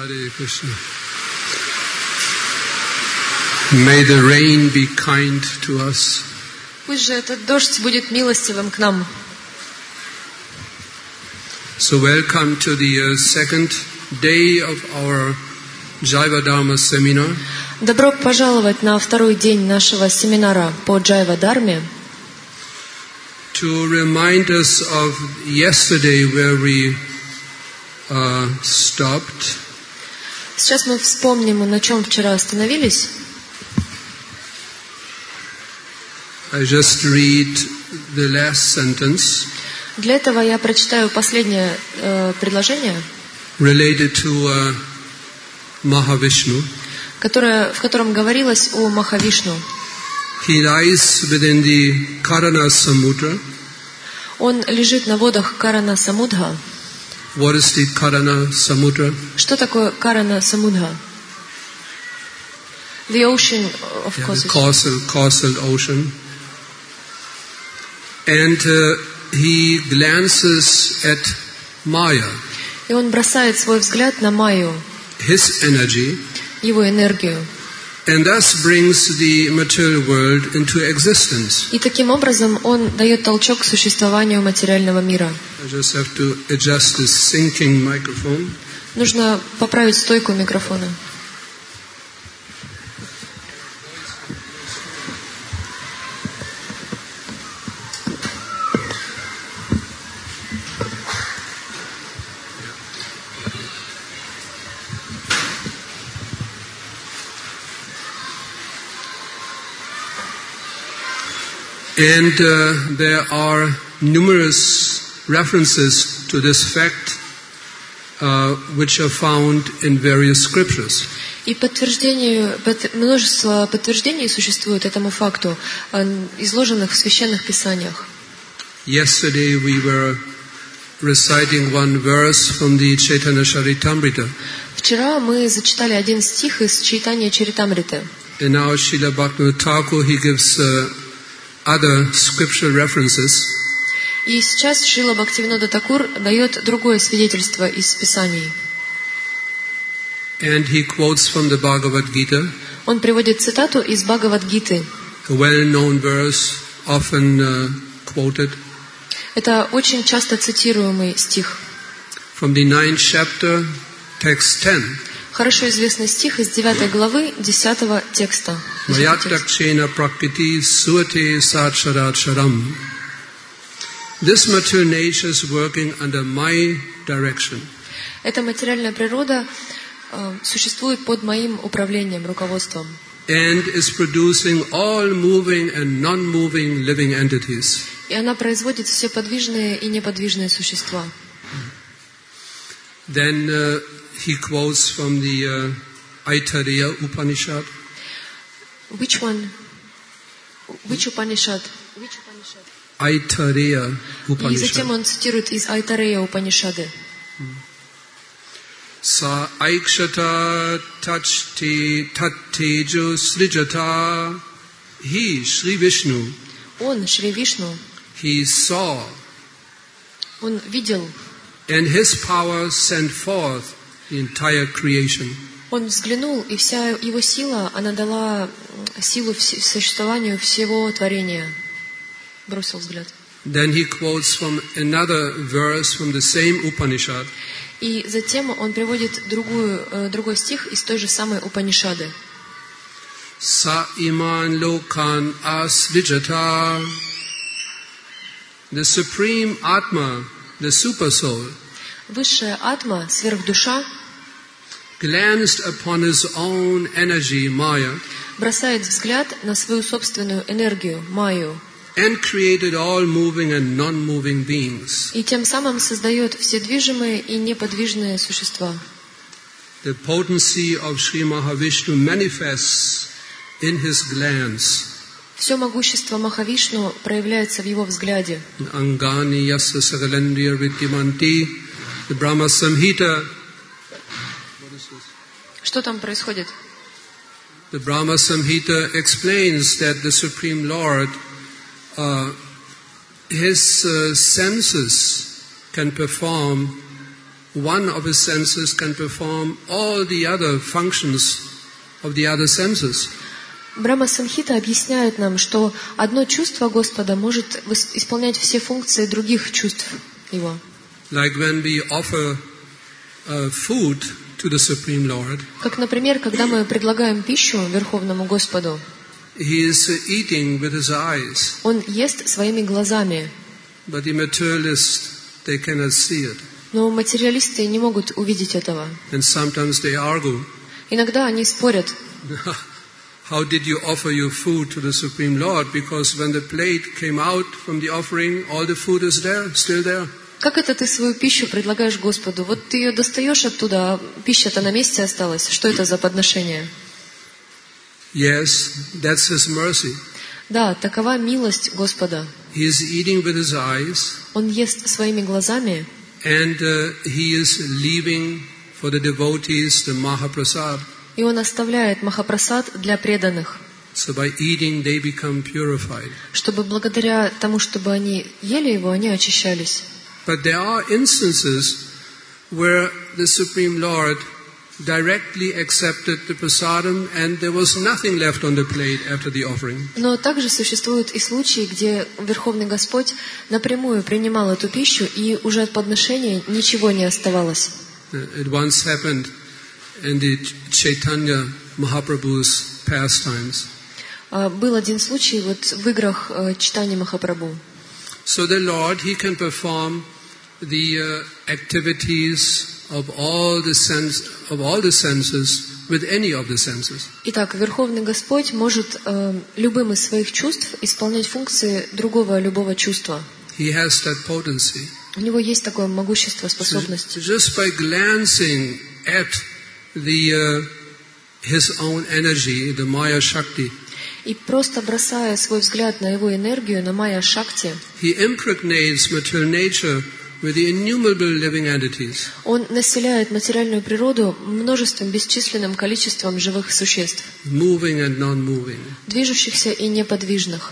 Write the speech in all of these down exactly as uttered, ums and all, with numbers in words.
Hare Krishna. May the rain be kind to us. Пусть же этот дождь будет милостивым к нам. So welcome to the uh, second day of our Jaiva Dharma seminar. Добро пожаловать на второй день нашего семинара по Джайва Дharме. To remind us of yesterday where we uh, stopped. Сейчас мы вспомним, на чем вчера остановились. I just read the last sentence. Для этого я прочитаю последнее э, предложение, related to uh, Mahavishnu. которое, в котором говорилось о Махавишну. He lies within the Karana Samudra. Он лежит на водах Карана Самудха. What is the Karana Samudra? Что такое Карана Самудха? The ocean of Yeah, causes. the causal, causal ocean. And uh, he glances at Maya, И он бросает свой взгляд на Майю, his energy, его энергию. and thus brings the material world into existence. И таким образом он дает толчок к существованию материального мира. I just have to adjust this syncing microphone. Нужно поправить стойку микрофона. And uh, there are numerous references to this fact uh, which are found in various scriptures. И подтверждению, под- множество подтверждений существует этому факту, э, изложенных в священных писаниях. Yesterday we were reciting one verse from the Chaitanya Charitamrita. Вчера мы зачитали один стих из Чайтанья Чаритамриты. And now Srila Bhaktivinoda Thakur, he gives uh, other scriptural references. И сейчас Шрила Бхактивинода Такур дает другое свидетельство из Писаний. And he quotes from the Bhagavad Gita, Он приводит цитату из Бхагавад-гиты. a well-known verse, often uh, quoted, Это очень часто цитируемый стих. from the ninth chapter, text ten. Хорошо известный стих из девятой главы, десятого текста. Mayatrakshena prakriti suate satcharacharam. This material nature is working under my direction. Эта материальная природа э, существует под моим управлением, руководством. And is producing all moving and non-moving living entities. И она производит все подвижные и неподвижные существа. Then uh, he quotes from the uh, Aitareya Upanishad. Which one? Which Upanishad? Which Upanishad? Aitareya И затем Upanishad. он цитирует из Айтарея Упанишады. Sa aikshata tachti tattejo srijata. He, Sri Vishnu, Он, Шри Вишну, he saw, он видел, and his power sent forth the entire creation. он взглянул, и вся его сила, она дала силу вс- существованию всего творения. Бросил взгляд. Then he quotes from another verse from the same Upanishad. И затем он приводит другую, э, другой стих из той же самой Упанишады. Sa iman lokan asvijata. The supreme Atma, the super soul, Высшая атма, сверхдуша, glanced upon his own energy, Maya, бросает взгляд на свою собственную энергию, Майю, and created all moving and non-moving beings. и тем самым создает все движимые и неподвижные существа. The potency of Sri Mahavishnu manifests in his glance. Все могущество Махавишну проявляется в его взгляде. Angani yasya sagalandriya viddimanti. The Brahma Samhita. What is this? Что там происходит? The Brahma Samhita explains that the Supreme Lord, uh, his uh, senses can perform one of his senses can perform all the other functions of the other senses. Брахма Самхита объясняет нам, что одно чувство Господа может исполнять все функции других чувств Его. Like when we offer uh, food to the Supreme Lord, как, например, когда мы предлагаем пищу Верховному Господу, he is eating with his eyes. Он ест своими глазами. But the materialists, they cannot see it. Но материалисты не могут увидеть этого. And sometimes they argue. Иногда они спорят. How did you offer your food to the Supreme Lord? Because when the plate came out from the offering, all the food is there, still there. Как это ты свою пищу предлагаешь Господу? Вот ты ее достаешь оттуда, а пища-то на месте осталась. Что это за подношение? Yes, that's His mercy. Да, такова милость Господа. He is eating with his eyes. Он ест своими глазами. And uh, he is leaving for the devotees the Mahaprasad. И он оставляет Махапрасад для преданных. So by eating they become purified. Чтобы благодаря тому, чтобы они ели его, они очищались. But there are instances where the Supreme Lord directly accepted the prasadam and there was nothing left on the plate after the offering. Но также существуют и случаи, где Верховный Господь напрямую принимал эту пищу, и уже от подношения ничего не оставалось. It once happened in the Chaitanya Mahaprabhu's pastimes. Был один случай вот в играх Чайтаньи Махапрабху. So the Lord, He can perform the uh, activities of all the sense of all the senses with any of the senses. Итак, Верховный Господь может э, любым из своих чувств исполнять функции другого любого чувства. He has that potency. У него есть такое могущество, способность. So just by glancing at the uh, his own energy, the Maya Shakti, и просто бросая свой взгляд на его энергию, на Майя Шакти, he impregnates material nature with the innumerable living entities. Он населяет материальную природу множеством, бесчисленным количеством живых существ, Moving and non-moving. движущихся и неподвижных.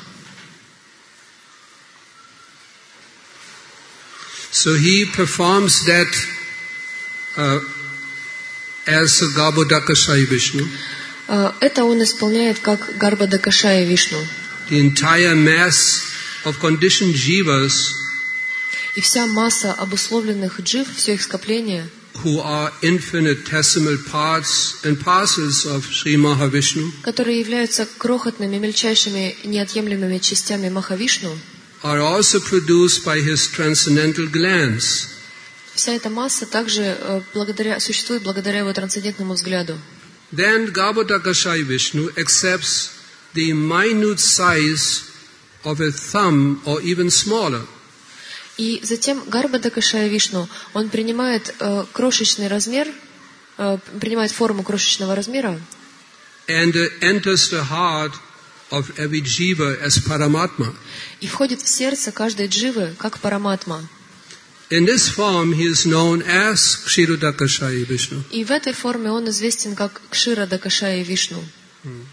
So he performs that uh, as a Garbhodakashayi Vishnu. Это он исполняет как Гарбхадакашая Вишну. The entire mass of conditioned jivas, и вся масса обусловленных джив, все их скопление, who are infinitesimal parts and parcels of Sri Mahavishnu, которые являются крохотными, мельчайшими, неотъемлемыми частями Махавишну, are also produced by his transcendental glance. Вся эта масса также благодаря, существует благодаря его трансцендентному взгляду. Then Garbhodakashayi Vishnu accepts the minute size of a thumb or even smaller. И затем Гарбхадакашая Вишну, он принимает э, крошечный размер, э, принимает форму крошечного размера. And uh, enters the heart of every jiva as Paramatma. И входит в сердце каждой дживы как Параматма. In this form he is known as Kshirodakashayi Vishnu. И в этой форме он известен как Кширадакашая Вишну. Hmm.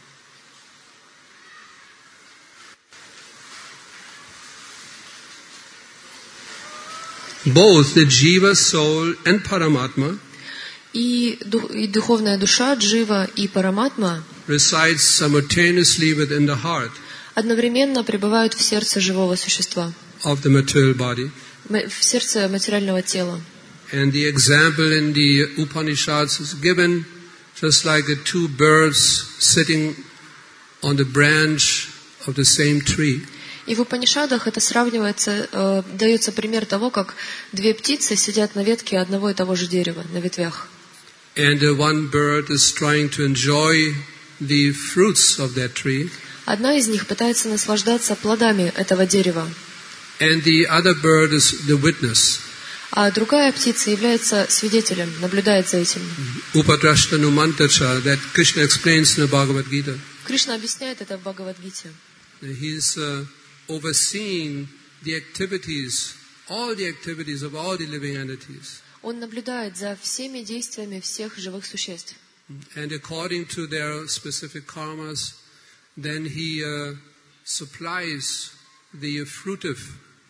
Both the jiva soul and Paramatma и, и духовная душа, джива и Параматма resides simultaneously within the heart одновременно пребывают в сердце живого существа, of the material body. в сердце материального тела. And the example in the Upanishads is given just like the two birds sitting on the branch of the same tree. И в Упанишадах это сравнивается, э, дается пример того, как две птицы сидят на ветке одного и того же дерева, на ветвях. And the one bird is trying to enjoy the fruits of that tree. Одна из них пытается наслаждаться плодами этого дерева. And the other bird is the witness. А другая птица является свидетелем, наблюдает за этим. Upadrashtanumantacha, that Krishna explains in the Bhagavad Gita. Кришна объясняет это в Бхагавад-гите. He's uh, overseeing the activities, all the activities of all the living entities. Он наблюдает за всеми действиями всех живых существ. And according to their specific karmas, then he uh, supplies the fruitive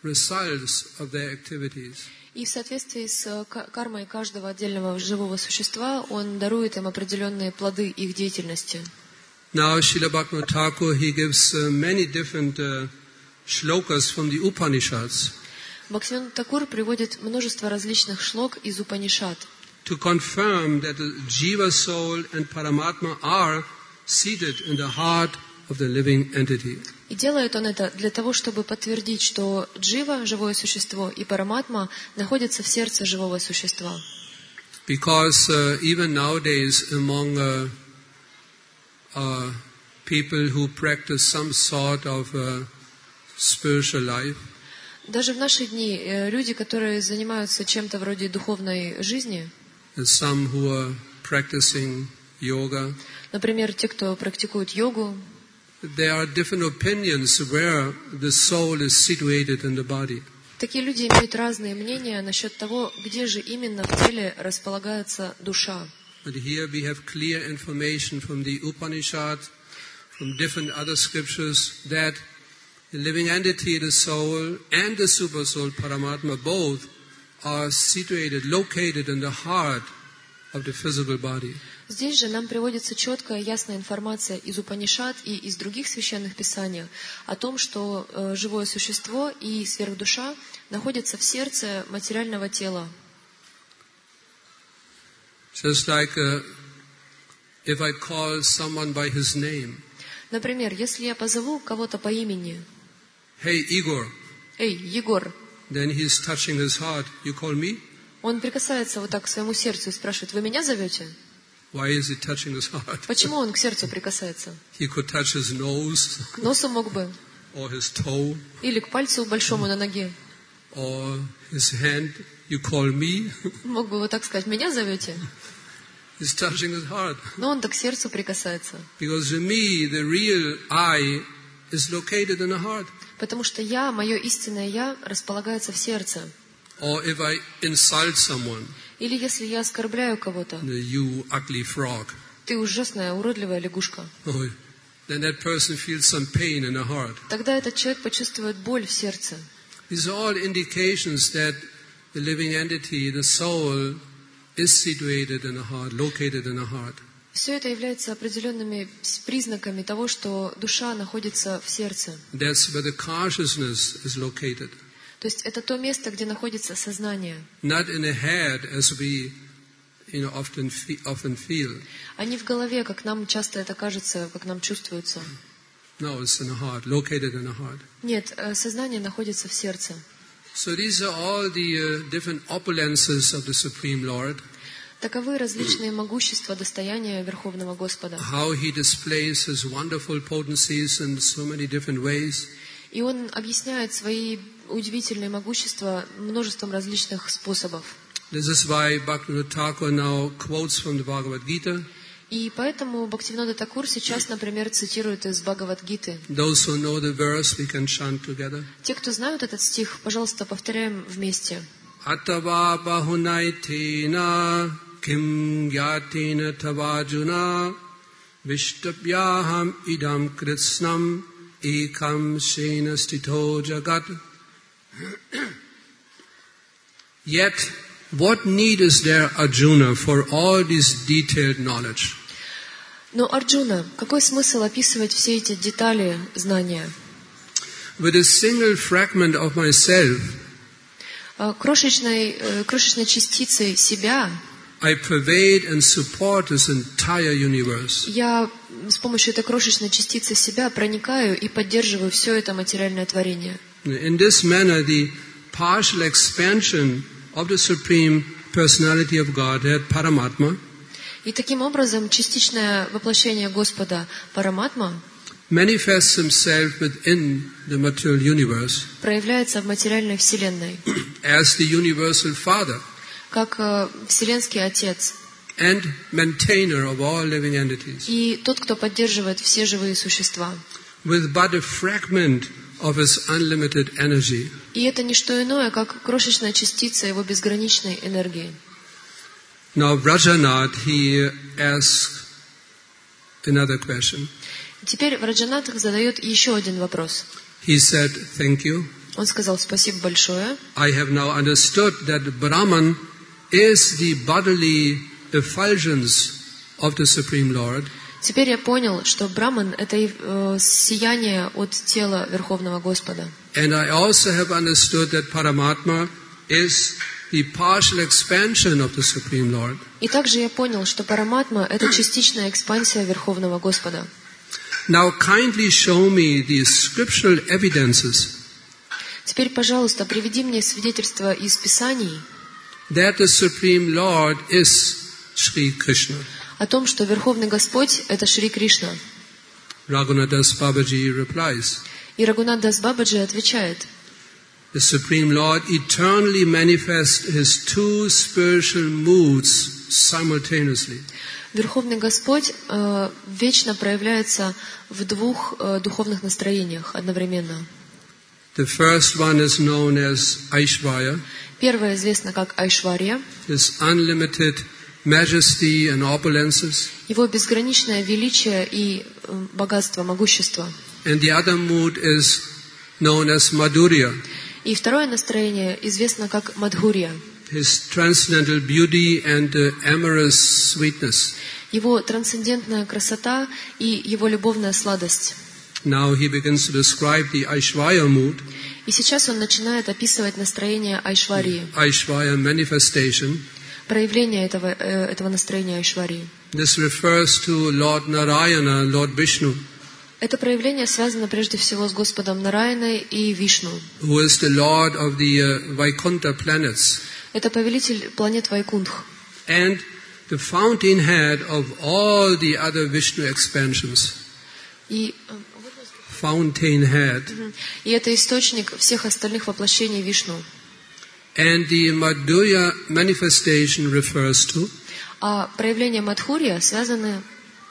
results of their activities. И в соответствии с кармой каждого отдельного живого существа он дарует им определенные плоды их деятельности. Now, Srila Bhaktivinoda Thakur, he gives uh, many different uh, shlokas from the Upanishads Бхактивинода Такур приводит множество различных шлок из Упанишад, to confirm that the Jiva soul and Paramatma are seated in the heart of the living entity. и делает он это для того, чтобы подтвердить, что Джива, живое существо, и Параматма находятся в сердце живого существа. Because uh, even nowadays among uh, uh, people who practice some sort of uh, spiritual life, Даже в наши дни э, люди, которые занимаются чем-то вроде духовной жизни, some who are practicing yoga, например, те, кто практикует йогу, there are different opinions where the soul is situated in the body. такие люди имеют разные мнения насчет того, где же именно в теле располагается душа. But here we have clear information from the Upanishad, from different other scriptures, that the living entity, the soul, and the super soul, Paramatma, both are situated, located in the heart of the physical body. Здесь же нам приводится четкая, ясная информация из Упанишад и из других священных писаний о том, что э, живое существо и сверхдуша находятся в сердце материального тела. Just like uh, if I call someone by his name, Например, если я позову кого-то по имени, hey Igor, «Эй, Егор», then he's touching his heart. You call me? он прикасается вот так к своему сердцу и спрашивает: «Вы меня зовете?» Why is he touching his heart? Почему он к сердцу прикасается? He could touch his nose К носу мог бы, or his toe или к пальцу большому на ноге. or his hand. You call me? Мог бы вот так сказать: «Меня зовете?» He's touching his heart. Но он так к сердцу прикасается. Because to me, the real I is located in the heart. Потому что я, мое истинное я, располагается в сердце. Or if I insult someone, Или если я оскорбляю кого-то: you ugly frog, «Ты ужасная, уродливая лягушка», oh, then that person feels some pain in the heart. тогда этот человек почувствует боль в сердце. These are all indications that the living entity, the soul, is situated in the heart, located in the heart. Все это является определенными признаками того, что душа находится в сердце. That's where the consciousness is located. То есть это то место, где находится сознание. Not in the head, as we, you know, often fe- often feel. А не в голове, как нам часто это кажется, как нам чувствуется. No, it's in the heart, located in the heart. Нет, э, сознание находится в сердце. So these are all the uh, different opulences of the Supreme Lord. Таковы различные могущества, достояния Верховного Господа. How he displays his wonderful potencies in so many different ways. И Он объясняет свои удивительные могущества множеством различных способов. This is why Bhaktivinoda Thakur now quotes from the Bhagavad Gita. И поэтому Бхактивинода Такур сейчас, например, цитирует из Бхагавад-гиты. Those who know the verse, we can chant together. Те, кто знают этот стих, пожалуйста, повторяем вместе. Atava bahunaitina kim gyatina tavajuna vishtapyaham idam kritsnam ekam shena stito jagat. Yet, what need is there, Arjuna, for all this detailed knowledge? Но, Арджуна, какой смысл описывать все эти детали знания? With a single fragment of myself, А, Крошечной, э, крошечной частицей себя I pervade and support this entire universe. я с помощью этой крошечной частицы себя проникаю и поддерживаю все это материальное творение. In this manner, the partial expansion of the Supreme Personality of Godhead, Paramatma, И таким образом частичное воплощение Господа Параматма manifests himself within the material universe проявляется в материальной вселенной, as the universal Father как э, Вселенский Отец and maintainer of all living entities, и тот, кто поддерживает все живые существа. with but a fragment of his unlimited energy. И это не что иное, как крошечная частица его безграничной энергии. Now, Vrajanath, he asks another question. Теперь Враджанатх задает еще один вопрос. He said, thank you. Он сказал: спасибо большое. I have now understood that Brahman is the bodily effulgence of the Supreme Lord. Теперь я понял, что Браман — это э, сияние от тела Верховного Господа. And I also have understood that Paramatma is the partial expansion of the Supreme Lord. И также я понял, что Параматма — это частичная экспансия Верховного Господа. Now kindly show me the scriptural evidences Теперь, пожалуйста, приведи мне свидетельства из Писаний that the Supreme Lord is Sri Krishna. о том, что Верховный Господь — это Шри Кришна. Raghunadas Babaji replies, И Рагунат Дас Бабаджи отвечает: the Supreme Lord eternally manifests His two spiritual moods simultaneously. Верховный Господь э, вечно проявляется в двух э, духовных настроениях одновременно. The first one is known as Aishvarya, Первое известно как Айшварья, His unlimited majesty and opulences. его безграничное величие и э, богатство, могущество. And the other mood is known as Madhurya, И второе настроение известно как Мадхурья, His transcendental beauty and uh, amorous sweetness. его трансцендентная красота и его любовная сладость. Now he begins to describe the Aishvarya mood, И сейчас он начинает описывать настроение Айшварии, Aishvarya manifestation. проявление этого, э, этого настроения Айшварии. This refers to Lord Narayana, Lord Vishnu, Это проявление связано прежде всего с Господом Нараяной и Вишну. who is the Lord of the uh, Vaikuntha planets Это повелитель планет Вайкунтх and the fountainhead of all the other Vishnu expansions. и, Fountainhead. и это источник всех остальных воплощений Вишну. And the Madhurya manifestation refers to А проявление Мадхурья связано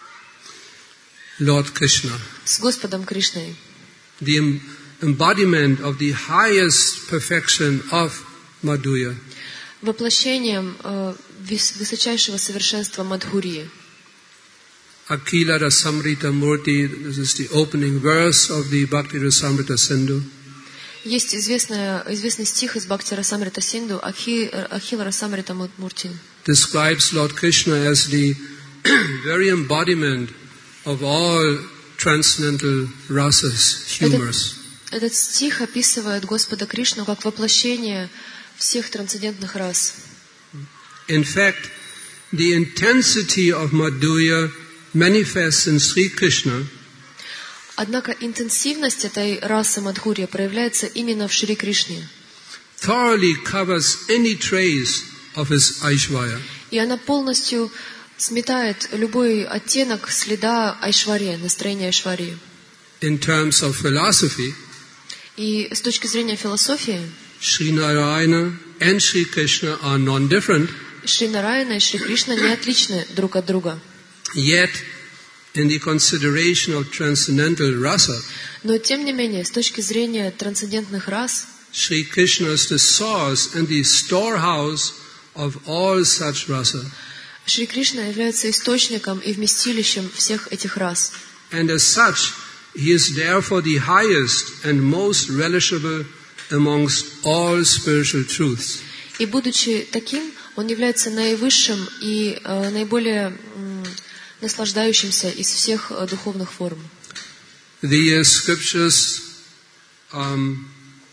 Lord Krishna, с Господом Кришной. the em- embodiment of the highest perfection of Madhurya. Воплощением э, вис- высочайшего совершенства Мадхурьи. Akila Rasamrita Murti, this is the opening verse of the Bhakti Rasamrita Sindhu. Есть известная, известный стих из Бхакти Расамрита Синду Ахи, Ахила Расамрита Мурти. Describes Lord Krishna as the very embodiment of all transcendental rasas, humors. Этот, этот стих описывает Господа Кришну как воплощение всех трансцендентных рас. In fact, the intensity of Madhurya manifests in Sri Krishna Однако интенсивность этой расы Мадхурья проявляется именно в Шри Кришне. thoroughly covers any trace of his Aishvarya. И она полностью сметает любой оттенок следа Айшварьи, настроения Айшварьи. In terms of philosophy, И с точки зрения философии, Sri Narayana and Sri Krishna are non-different, Шри Нараяна и Шри Кришна не отличны друг от друга. yet in the consideration of transcendental rasa, Но тем не менее, с точки зрения трансцендентных рас, Sri Krishna is the source and the storehouse of all such rasa. Шри Кришна является источником и вместилищем всех этих рас. And as such, he is therefore the highest and most relishable amongst all spiritual truths. И будучи таким, он является наивысшим и э, наиболее м, наслаждающимся из всех э, духовных форм. The uh, scriptures um,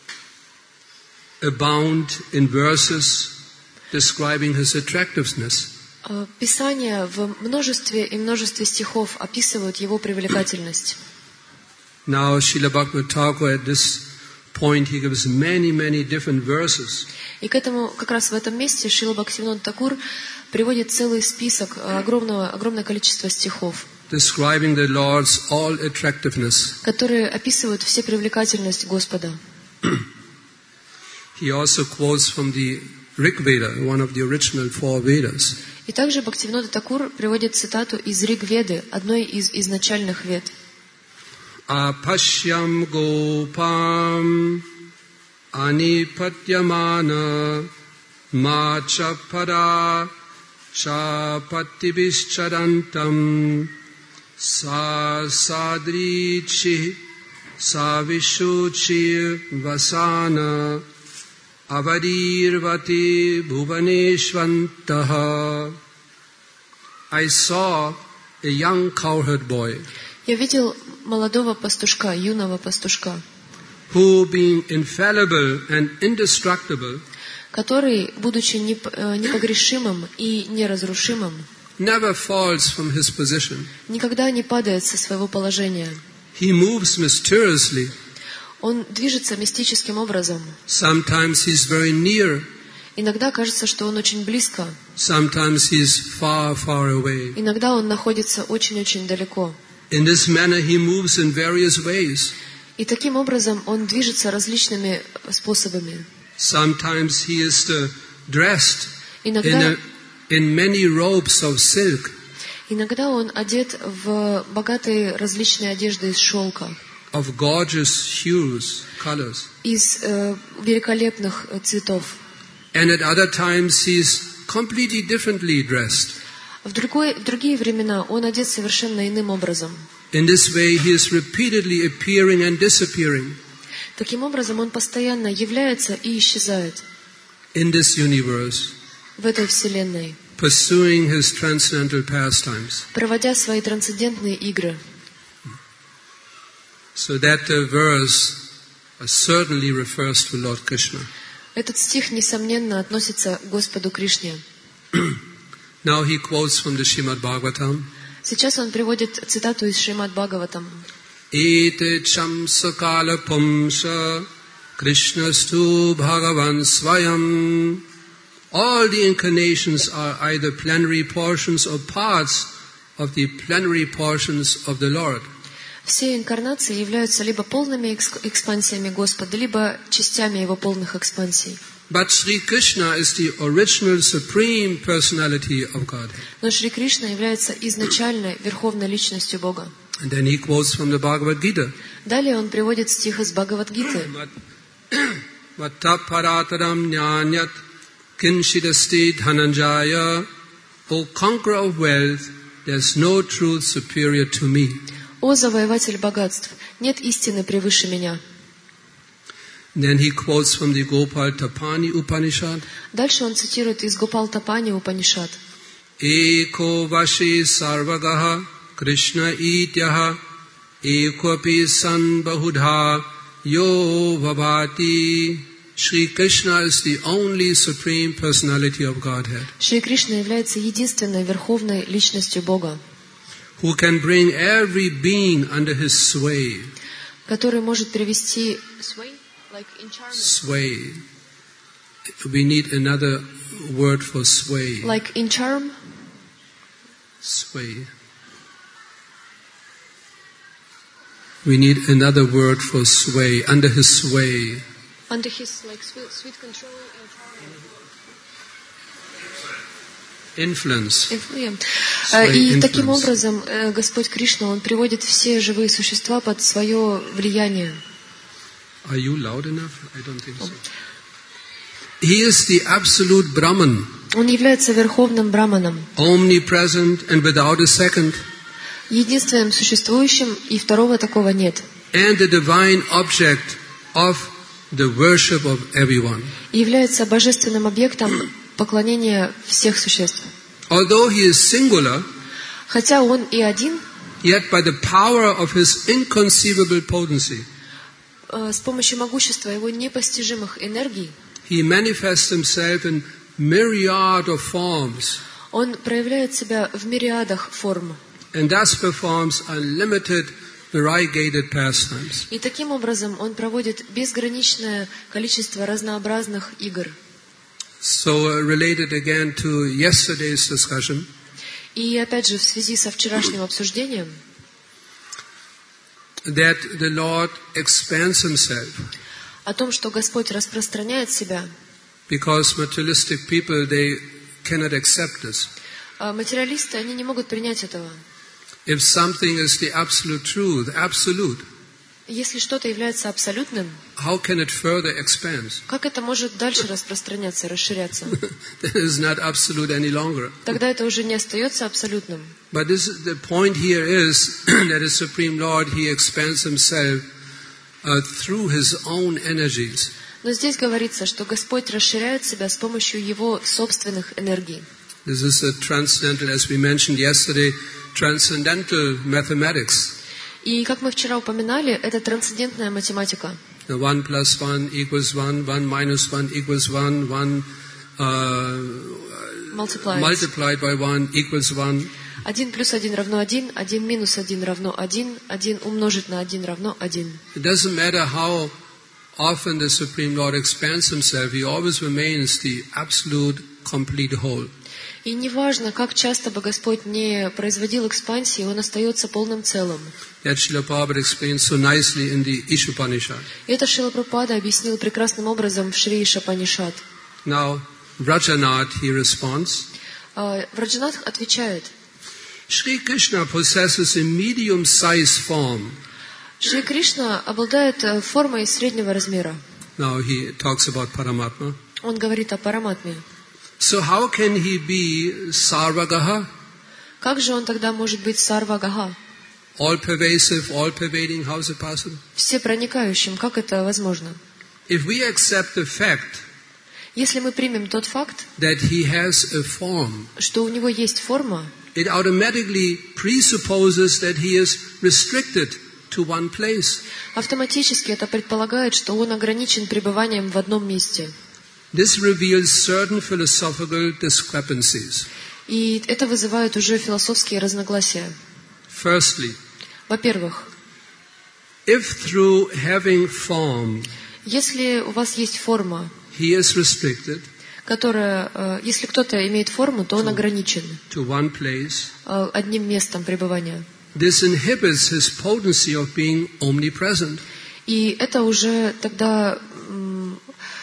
abound in verses describing his attractiveness. Э, Писания в множестве и множестве стихов описывают его привлекательность. Now, Srila Bhaktivinoda Thakur, at this point, he gives many, many different verses. И к этому, как раз в этом месте, Шрила Бхактивинода Такур приводит целый список, э, огромного, огромное количество стихов, describing the Lord's all attractiveness. которые описывают все привлекательность Господа. He also quotes from the Rig Veda, one of the original four Vedas. И также Бхактивинода Такур приводит цитату из Риг Веды, одной из изначальных вед. Apashyam gopam anipatyamana machapada chapatibischadantam sa sadrichi Savishuchir Vasana Avadirvati Bhuvaneshvantaha. I saw a young cowherd boy Я видел молодого пастушка, юного пастушка, who, being infallible and indestructible, который, будучи неп- э, непогрешимым и неразрушимым, never falls from his position. никогда не падает со своего положения. He moves mysteriously. Он движется мистическим образом. Sometimes he's very near. Иногда кажется, что он очень близко. Sometimes he's far, far away. Иногда он находится очень-очень далеко. In this manner he moves in various ways. И таким образом он движется различными способами. Sometimes he is uh, dressed in, Иногда, a, in many robes of silk, иногда он одет в богатые различные одежды из шелка, of gorgeous hues, colors. из э, великолепных э, цветов. And at other times he's completely differently dressed. В, другой, в другие времена он одет совершенно иным образом. In this way he is repeatedly appearing and disappearing Таким образом он постоянно является и исчезает in this universe, в этой вселенной, pursuing his transcendental pastimes. проводя свои трансцендентные игры. So that uh, verse uh, certainly refers to Lord Krishna. Этот стих, несомненно, относится к Господу Кришне. Now he quotes from the Srimad Bhagavatam. Сейчас он приводит цитату из Шримад Бхагаватам. Ete chamsakala pumsa Krishnastu Bhagavan Swayam. All the incarnations are either plenary portions or parts of the plenary portions of the Lord. Все инкарнации являются либо полными экск- экспансиями Господа, либо частями Его полных экспансий. But Sri Krishna is the original supreme personality of Godhead. Но Шри Кришна является изначальной верховной личностью Бога. And then he quotes from the Bhagavad Gita. Далее он приводит стих из Бхагавад-гиты. Vatta parataram jnanyat kinshidasti dhananjaya. O conqueror of wealth, there's no truth superior to me. «О завоеватель богатств, нет истины превыше меня». Then he quotes from the Gopal Tapani Upanishad. Дальше он цитирует из Гопал Тапани Упанишад. Eko vashi sarvagaha Krishna ityaha ekopi san bahudha yo vabhati. Shri Krishna is the only supreme personality of Godhead, Шри Кришна является единственной верховной личностью Бога, who can bring every being under his sway. который может привести sway, like enchantment, Sway. We need another word for sway. like in charm, Sway. We need another word for sway. Under his sway. under his like sweet, sweet control and Influence. influence. Sway, И таким influence. образом э, Господь Кришна, Он приводит все живые существа под свое влияние. Are you loud enough? I don't think so. He is the absolute Brahman, Он является верховным браманом, omnipresent and without a second, единственным существующим, и второго такого нет. and the divine object of the worship of everyone. И является божественным объектом поклонения всех существ. Although he is singular, Хотя Он и один, yet by the power of his inconceivable potency, э, с помощью могущества Его непостижимых энергий, he manifests himself in myriad of forms Он проявляет себя в мириадах форм. and thus performs unlimited variegated pastimes. И таким образом Он проводит безграничное количество разнообразных игр. So uh, related again to yesterday's discussion, И опять же, в связи со вчерашним обсуждением, that the Lord expands himself о том, что Господь распространяет себя, because materialistic people, they cannot accept this. а материалисты, они не могут принять этого. If something is the absolute truth, absolute, Если что-то является абсолютным, how can it further expand? как это может дальше распространяться, расширяться? That is not absolute any longer. Тогда это уже не остается абсолютным. But this, the point here is that the Supreme Lord, He expands Himself uh, through His own energies. Но здесь говорится, что Господь расширяет себя с помощью Его собственных энергий. This is a transcendental, as we mentioned yesterday, transcendental mathematics. И, как мы вчера упоминали, это трансцендентная математика. The one plus one equals one, one minus one equals one, one uh, Multiplied. multiplied by one equals one. Один плюс один равно один, один минус один равно один, один умножить на один равно один. It doesn't matter how often the Supreme Lord expands Himself, He always remains the absolute, complete whole. И неважно, как часто бы Господь не производил экспансии, Он остается полным целым. That Srila Prabhupada explains so nicely in the Ishopanishad. И это Шрила Прабхупада объяснил прекрасным образом в Шри Ишапанишад. Now, Vrajanath, he responds, А, Враджанатх отвечает: Sri Krishna possesses a medium-sized form. Шри Кришна обладает э, формой среднего размера. Now he talks about Paramatma. Он говорит о Параматме. So how can he be Sarvagaha, Как же он тогда может быть Сарвагаха, all-pervasive, all-pervading? How is it possible? всепроникающим? Как это возможно? If we accept the fact Если мы примем тот факт, that he has a form, что у него есть форма, it automatically presupposes that he is restricted to one place. автоматически это предполагает, что он ограничен пребыванием в одном месте. This reveals certain philosophical discrepancies. И это вызывает уже философские разногласия. Firstly, Во-первых, if through having form если у вас есть форма, he is restricted которая, э, если кто-то имеет форму, то он ограничен to one place, э, одним местом пребывания. this inhibits his potency of being omnipresent. И это уже тогда, м,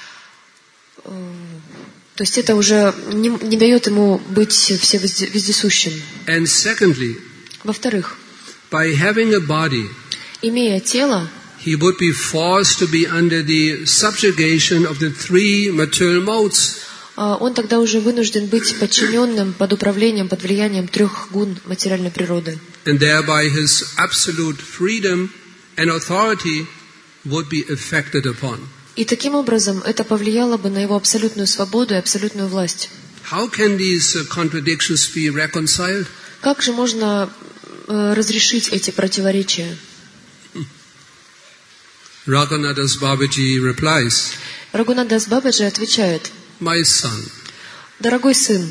э, то есть это уже не, не дает ему быть все везде- вездесущим. And secondly, Во-вторых, by having a body, имея тело, he would be forced to be under the subjugation of the three material modes. э, он тогда уже вынужден быть подчиненным под управлением, под влиянием трех гун материальной природы. And thereby his absolute freedom and authority would be affected upon. И таким образом это повлияло бы на его абсолютную свободу и абсолютную власть. How can these uh, contradictions be reconciled? Как же можно э, разрешить эти противоречия? Raghunadas Babaji replies, Рагунадас Бабаджи отвечает: My son, дорогой сын,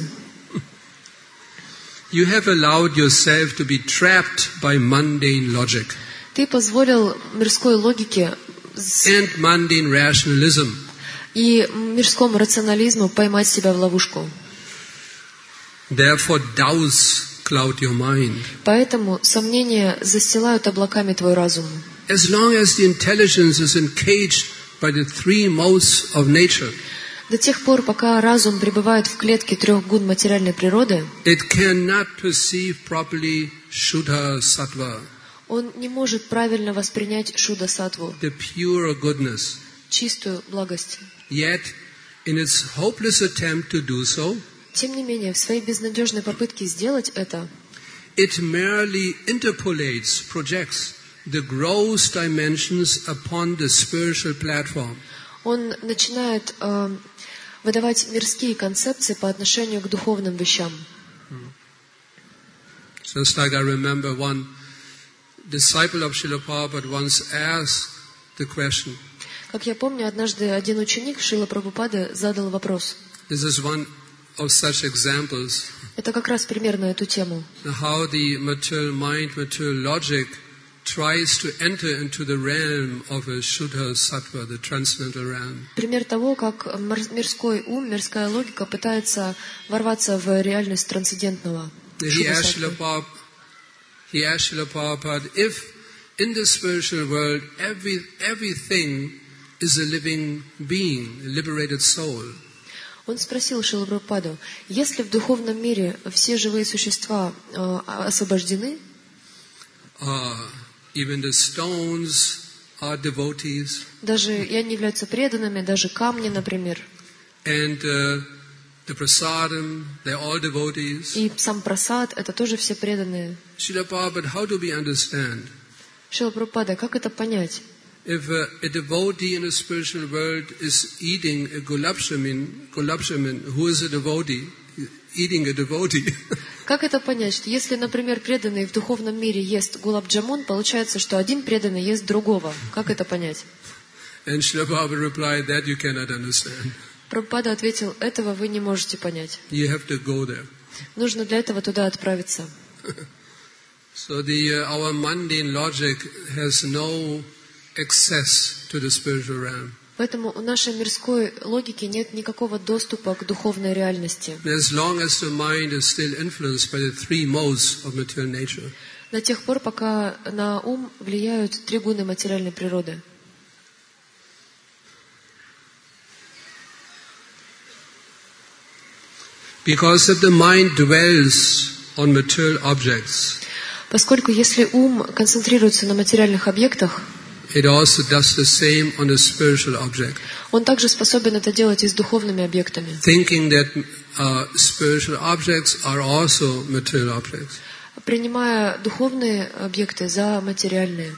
you have allowed yourself to be trapped by mundane logic ты позволил мирской логике с- and mundane rationalism. и мирскому рационализму поймать себя в ловушку. Therefore, doubts cloud your mind. Поэтому сомнения застилают облаками твой разум. As long as the intelligence is encaged by the three modes of nature, До тех пор, пока разум пребывает в клетке трех гун материальной природы, it cannot perceive properly Shuddha Sattva, он не может правильно воспринять шуда-саттву, the pure goodness. чистую благость. Yet, in its hopeless attempt to do so, Тем не менее, в своей безнадежной попытке сделать это, it merely interpolates, projects the gross dimensions upon the spiritual platform. он начинает э, выдавать мирские концепции по отношению к духовным вещам. Just like I remember one disciple of Srila Prabhupada once asked the question. Как я помню, однажды один ученик Шрила Прабхупады задал вопрос. This is one of such examples. Это как раз пример на эту тему. How the material mind, material logic tries to enter into the realm of a Shuddha Sattva, the transcendental realm. Пример того, как мир- мирской ум, мирская логика пытается ворваться в реальность трансцендентного. He asked Шуда-саттвы. Srila Prabhupada, he asked Srila Prabhupada, if in the spiritual world every, everything is a living being, a liberated soul, Он спросил Шрилу Прабхупаду, если в духовном мире все живые существа э, освобождены, uh, even the stones are devotees, даже и они являются преданными, даже камни, например, and uh, the prasadam, they're all devotees. и сам прасад, это тоже все преданные. Srila Prabhupada, how do we understand? Шрила Прабхупада, как это понять? if a, a devotee in a spiritual world is eating a gulab jamun, gulab jamun, who is a devotee? Eating a devotee. Как это понять? Что если, например, преданный в духовном мире ест гулаб-джамун, получается, что один преданный ест другого. Как это понять? And Srila Prabhupada replied, that you cannot understand. Прабхупада ответил, этого вы не можете понять. You have to go there. Нужно для этого туда отправиться. So the uh, our mundane logic has no access to the spiritual realm. Поэтому у нашей мирской логики нет никакого доступа к духовной реальности. As long as the mind is still influenced by the three modes of material nature. До тех пор, пока на ум влияют три гуны материальной природы. Because if the mind dwells on material objects, поскольку если ум концентрируется на материальных объектах, it also does the same on a spiritual object. Он также способен это делать и с духовными объектами. Thinking that uh, spiritual objects are also material objects. Принимая духовные объекты за материальные.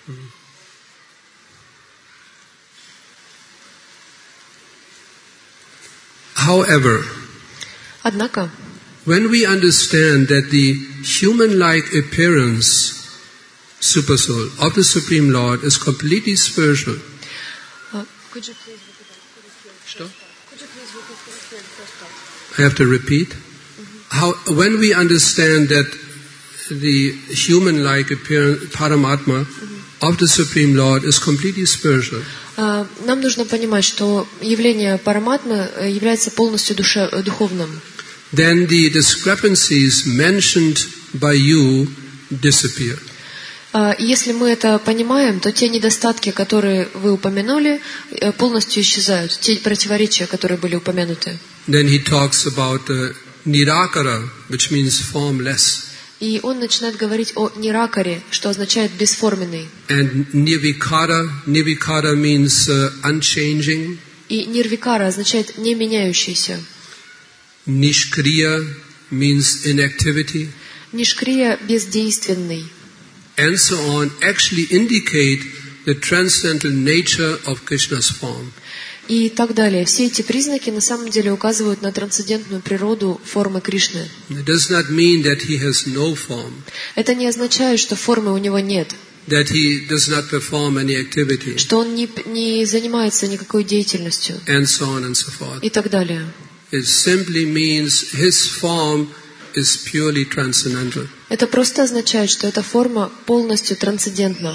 However, однако, when we understand that the human-like appearance Supersoul of the Supreme Lord is completely spiritual. Uh, could you please repeat? Could you please repeat? I have to repeat. Mm-hmm. How, when we understand that the human-like appearance, Paramatma, mm-hmm. of the Supreme Lord is completely spiritual. Uh, нам нужно понимать, что явление Параматмы является полностью душе, духовным. Then the discrepancies mentioned by you disappear. Если мы это понимаем, то те недостатки, которые вы упомянули, полностью исчезают, те противоречия, которые были упомянуты. Then he talks about uh, nirakara, which means formless. И он начинает говорить о ниракаре, что означает бесформенный. And nirvikara, nirvikara means uh, unchanging. И нирвикара означает не меняющийся. Nishkriya means inactivity. Нишкрия бездейственный. And so on, actually indicate the transcendental nature of Krishna's form. И так далее. Все эти признаки на самом деле указывают на трансцендентную природу формы Кришны. It does not mean that he has no form. Это не означает, что формы у него нет. That he does not perform any activity. Что он не, не занимается никакой деятельностью. And so on and so forth. И так далее. It simply means his form is purely transcendental. Это просто означает, что эта форма полностью трансцендентна.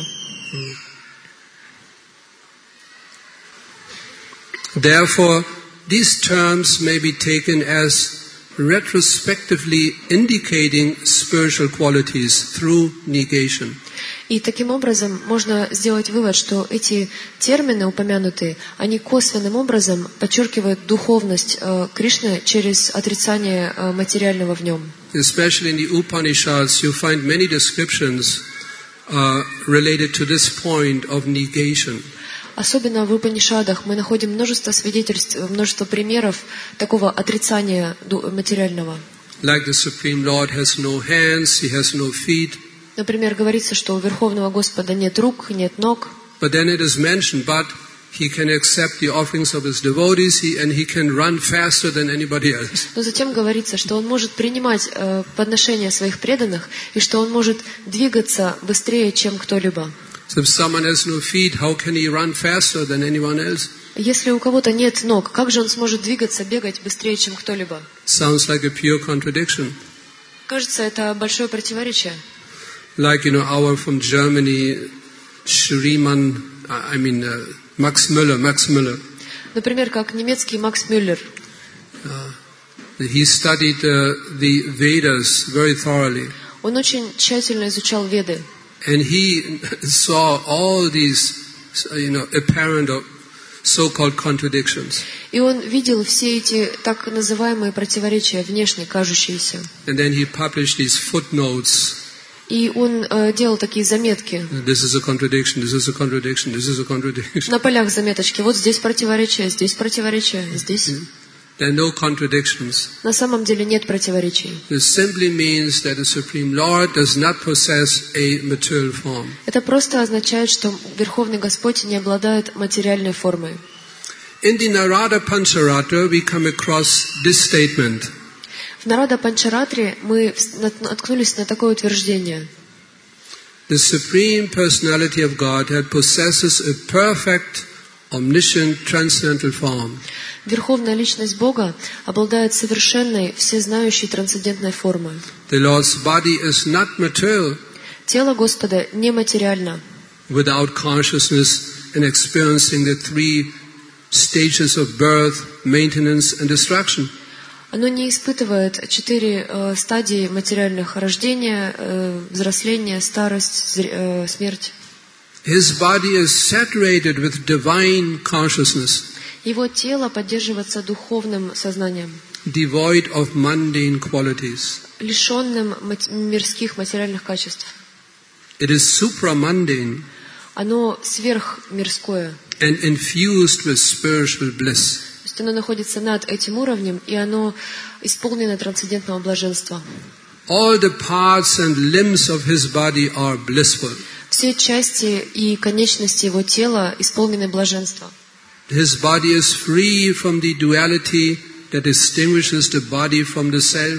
Therefore, these terms may be taken as retrospectively indicating spiritual qualities through negation. И таким образом можно сделать вывод, что эти термины упомянутые, они косвенным образом подчеркивают духовность э, Кришны через отрицание э, материального в нем. Especially in the Upanishads, you find many descriptions uh, related to this point of negation. Особенно в Упанишадах мы находим множество свидетельств, множество примеров такого отрицания материального. Like the Supreme Lord has no hands, he has no feet. Например, говорится, что у Верховного Господа нет рук, нет ног. But then it is mentioned, but he can accept the offerings of his devotees, he, and he can run faster than anybody else. Но затем говорится, что он может принимать э, подношения своих преданных, и что он может двигаться быстрее, чем кто-либо. So if someone has no feet, how can he run faster than anyone else? Если у кого-то нет ног, как же он сможет двигаться, бегать быстрее, чем кто-либо? Sounds like a pure contradiction. Кажется, это большое противоречие. Like, you know, our from Germany, Schliemann, I mean, uh, Max Müller, Max Müller. Например, как немецкий Макс Мюллер. Uh, he studied uh, the Vedas very thoroughly. Он очень тщательно изучал Веды. And he saw all these, you know, apparent or so-called contradictions. И он видел все эти так называемые противоречия, внешне кажущиеся. And then he published these footnotes. И он э, делал такие заметки. This is a contradiction, this is a contradiction, this is a contradiction. На полях заметочки. Вот здесь противоречие, здесь противоречие, здесь. There are no contradictions. На самом деле нет противоречий. This simply means that the Supreme Lord does not possess a material form. Это просто означает, что Верховный Господь не обладает материальной формой. In the Narada Pancharatra, we come across this statement. В Нарада Панчаратре мы наткнулись на такое утверждение. The Supreme Personality of Godhead possesses a perfect, omniscient, transcendental form. Верховная Личность Бога обладает совершенной, всезнающей трансцендентной формой. The Lord's body is not material. Тело Господа нематериально. Without consciousness and experiencing the three stages of birth, maintenance, and destruction. Оно не испытывает четыре э, стадии материальных: рождения, э, взросления, старость, э, смерть. His body is saturated with divine consciousness. Его тело поддерживается духовным сознанием, devoid of mundane qualities. лишенным мирских материальных качеств. It is supramundane. Оно сверхмирское. And infused with spiritual bliss. То есть оно находится над этим уровнем, и оно исполнено трансцендентного блаженства. All the parts and limbs of his body are blissful. Все части и конечности его тела исполнены блаженства. His body is free from the duality that distinguishes the body from the self.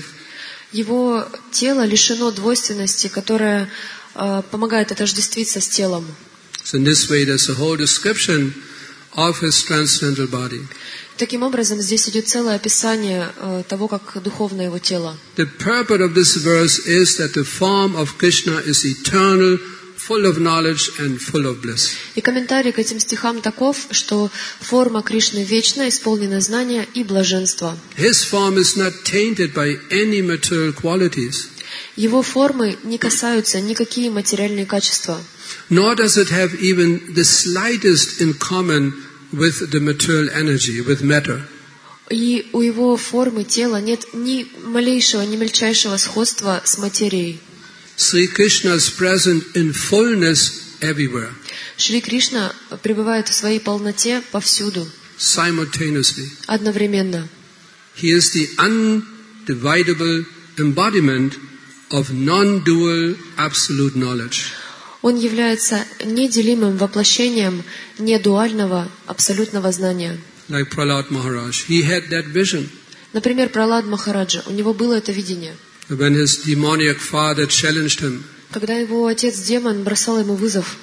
Его тело лишено двойственности, которая э, помогает отождествиться с телом. So in this way, there's a whole description of his transcendental body. Таким образом, здесь идет целое описание э, того, как духовно его тело. The purport of this verse is that the form of Krishna is eternal, full of knowledge and full of bliss. И комментарий к этим стихам таков, что форма Кришны вечна, исполнена знания и блаженства. His form is not tainted by any material qualities. Его формы не касаются никакие материальные качества. Nor does it have even the slightest in common with the material energy, with matter. И у его формы тела нет ни малейшего, ни мельчайшего сходства с материей. Sri Krishna is present in fullness everywhere. Шри Кришна пребывает в своей полноте повсюду, simultaneously. одновременно. He is the undividable embodiment of non-dual absolute knowledge. Он является неделимым воплощением недуального абсолютного знания. Like Prahlad Maharaj, he had that vision. Например, Пралад Махараджа, у него было это видение. When his demoniac father challenged him, Когда его отец-демон бросал ему вызов.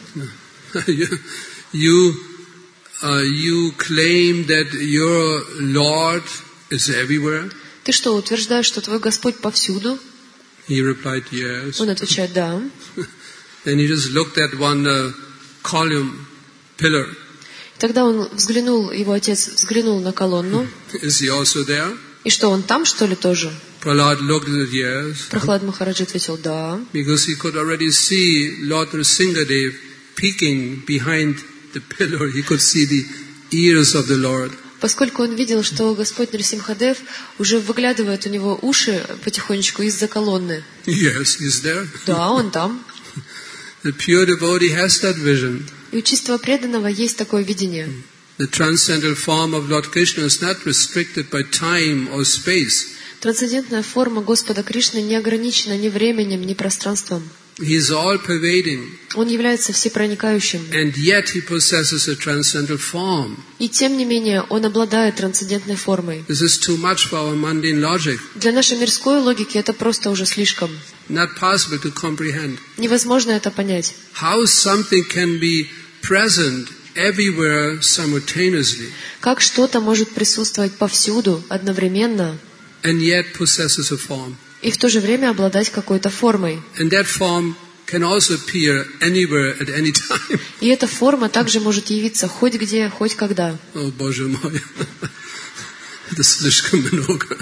you, uh, you claim that your Lord is everywhere? Ты что, утверждаешь, что твой Господь повсюду? He replied, yes. Он отвечает, да. Then he just looked at one uh, column, pillar. Тогда он взглянул, его отец взглянул на колонну. Is he also there? И что, он там, что ли, тоже? Prahlad looked at it, yes. Прохлад Махараджа ответил, да. Because he could already see Lord Nrsingadev peeking behind the pillar. He could see the ears of the Lord. Поскольку он видел, что Господь Нрсимхадев уже выглядывает у него уши потихонечку из-за колонны. Yes, he's there. Да, он там. The pure devotee has that vision. И у чистого преданного есть такое видение. The transcendental form of Lord Krishna is not restricted by time or space. Трансцендентная форма Господа Кришны не ограничена ни временем, ни пространством. He is all-pervading. Он является всепроникающим. And yet he possesses a transcendental form. И тем не менее, он обладает трансцендентной формой. This is too much for our mundane logic. Для нашей мирской логики это просто уже слишком. Not possible to comprehend. Невозможно это понять. How something can be present everywhere simultaneously. Как что-то может присутствовать повсюду одновременно and yet possesses a form. и в то же время обладать какой-то формой. And that form can also appear anywhere at any time. И эта форма также может явиться хоть где, хоть когда. О, Боже мой. Это слишком много.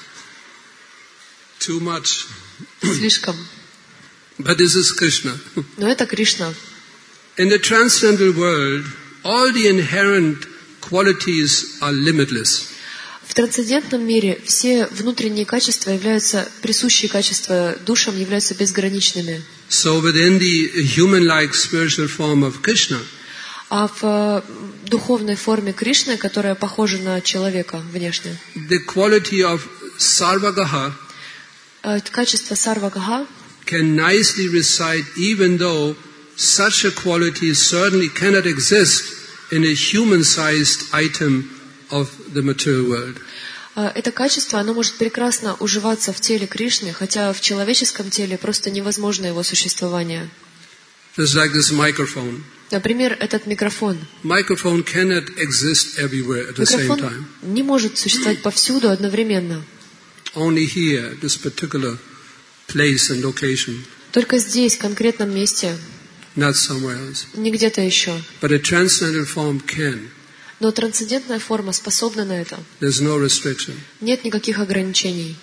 Too much. Слишком. But this is Krishna. Но это Кришна. In the transcendental world, all the inherent qualities are limitless. В трансцендентном мире все внутренние качества являются, присущие качества душам являются безграничными. So within the human-like spiritual form of Krishna, А в э, духовной форме Кришны, которая похожа на человека внешне, the quality of Sarvagaha э, качество Сарвагаха can nicely reside even though such a quality certainly cannot exist in a human-sized item of the material world. Это качество, оно может прекрасно уживаться в теле Кришны, хотя в человеческом теле просто невозможно его существование. Just like this microphone. Например, этот микрофон. Microphone cannot exist everywhere at the same Микрофон time. не может существовать повсюду одновременно. Only here, this particular place and location, Только здесь, в конкретном месте, not somewhere else. не где-то еще. But a transcendental form can. Но трансцендентная форма способна на это. There's no restriction. Нет никаких ограничений.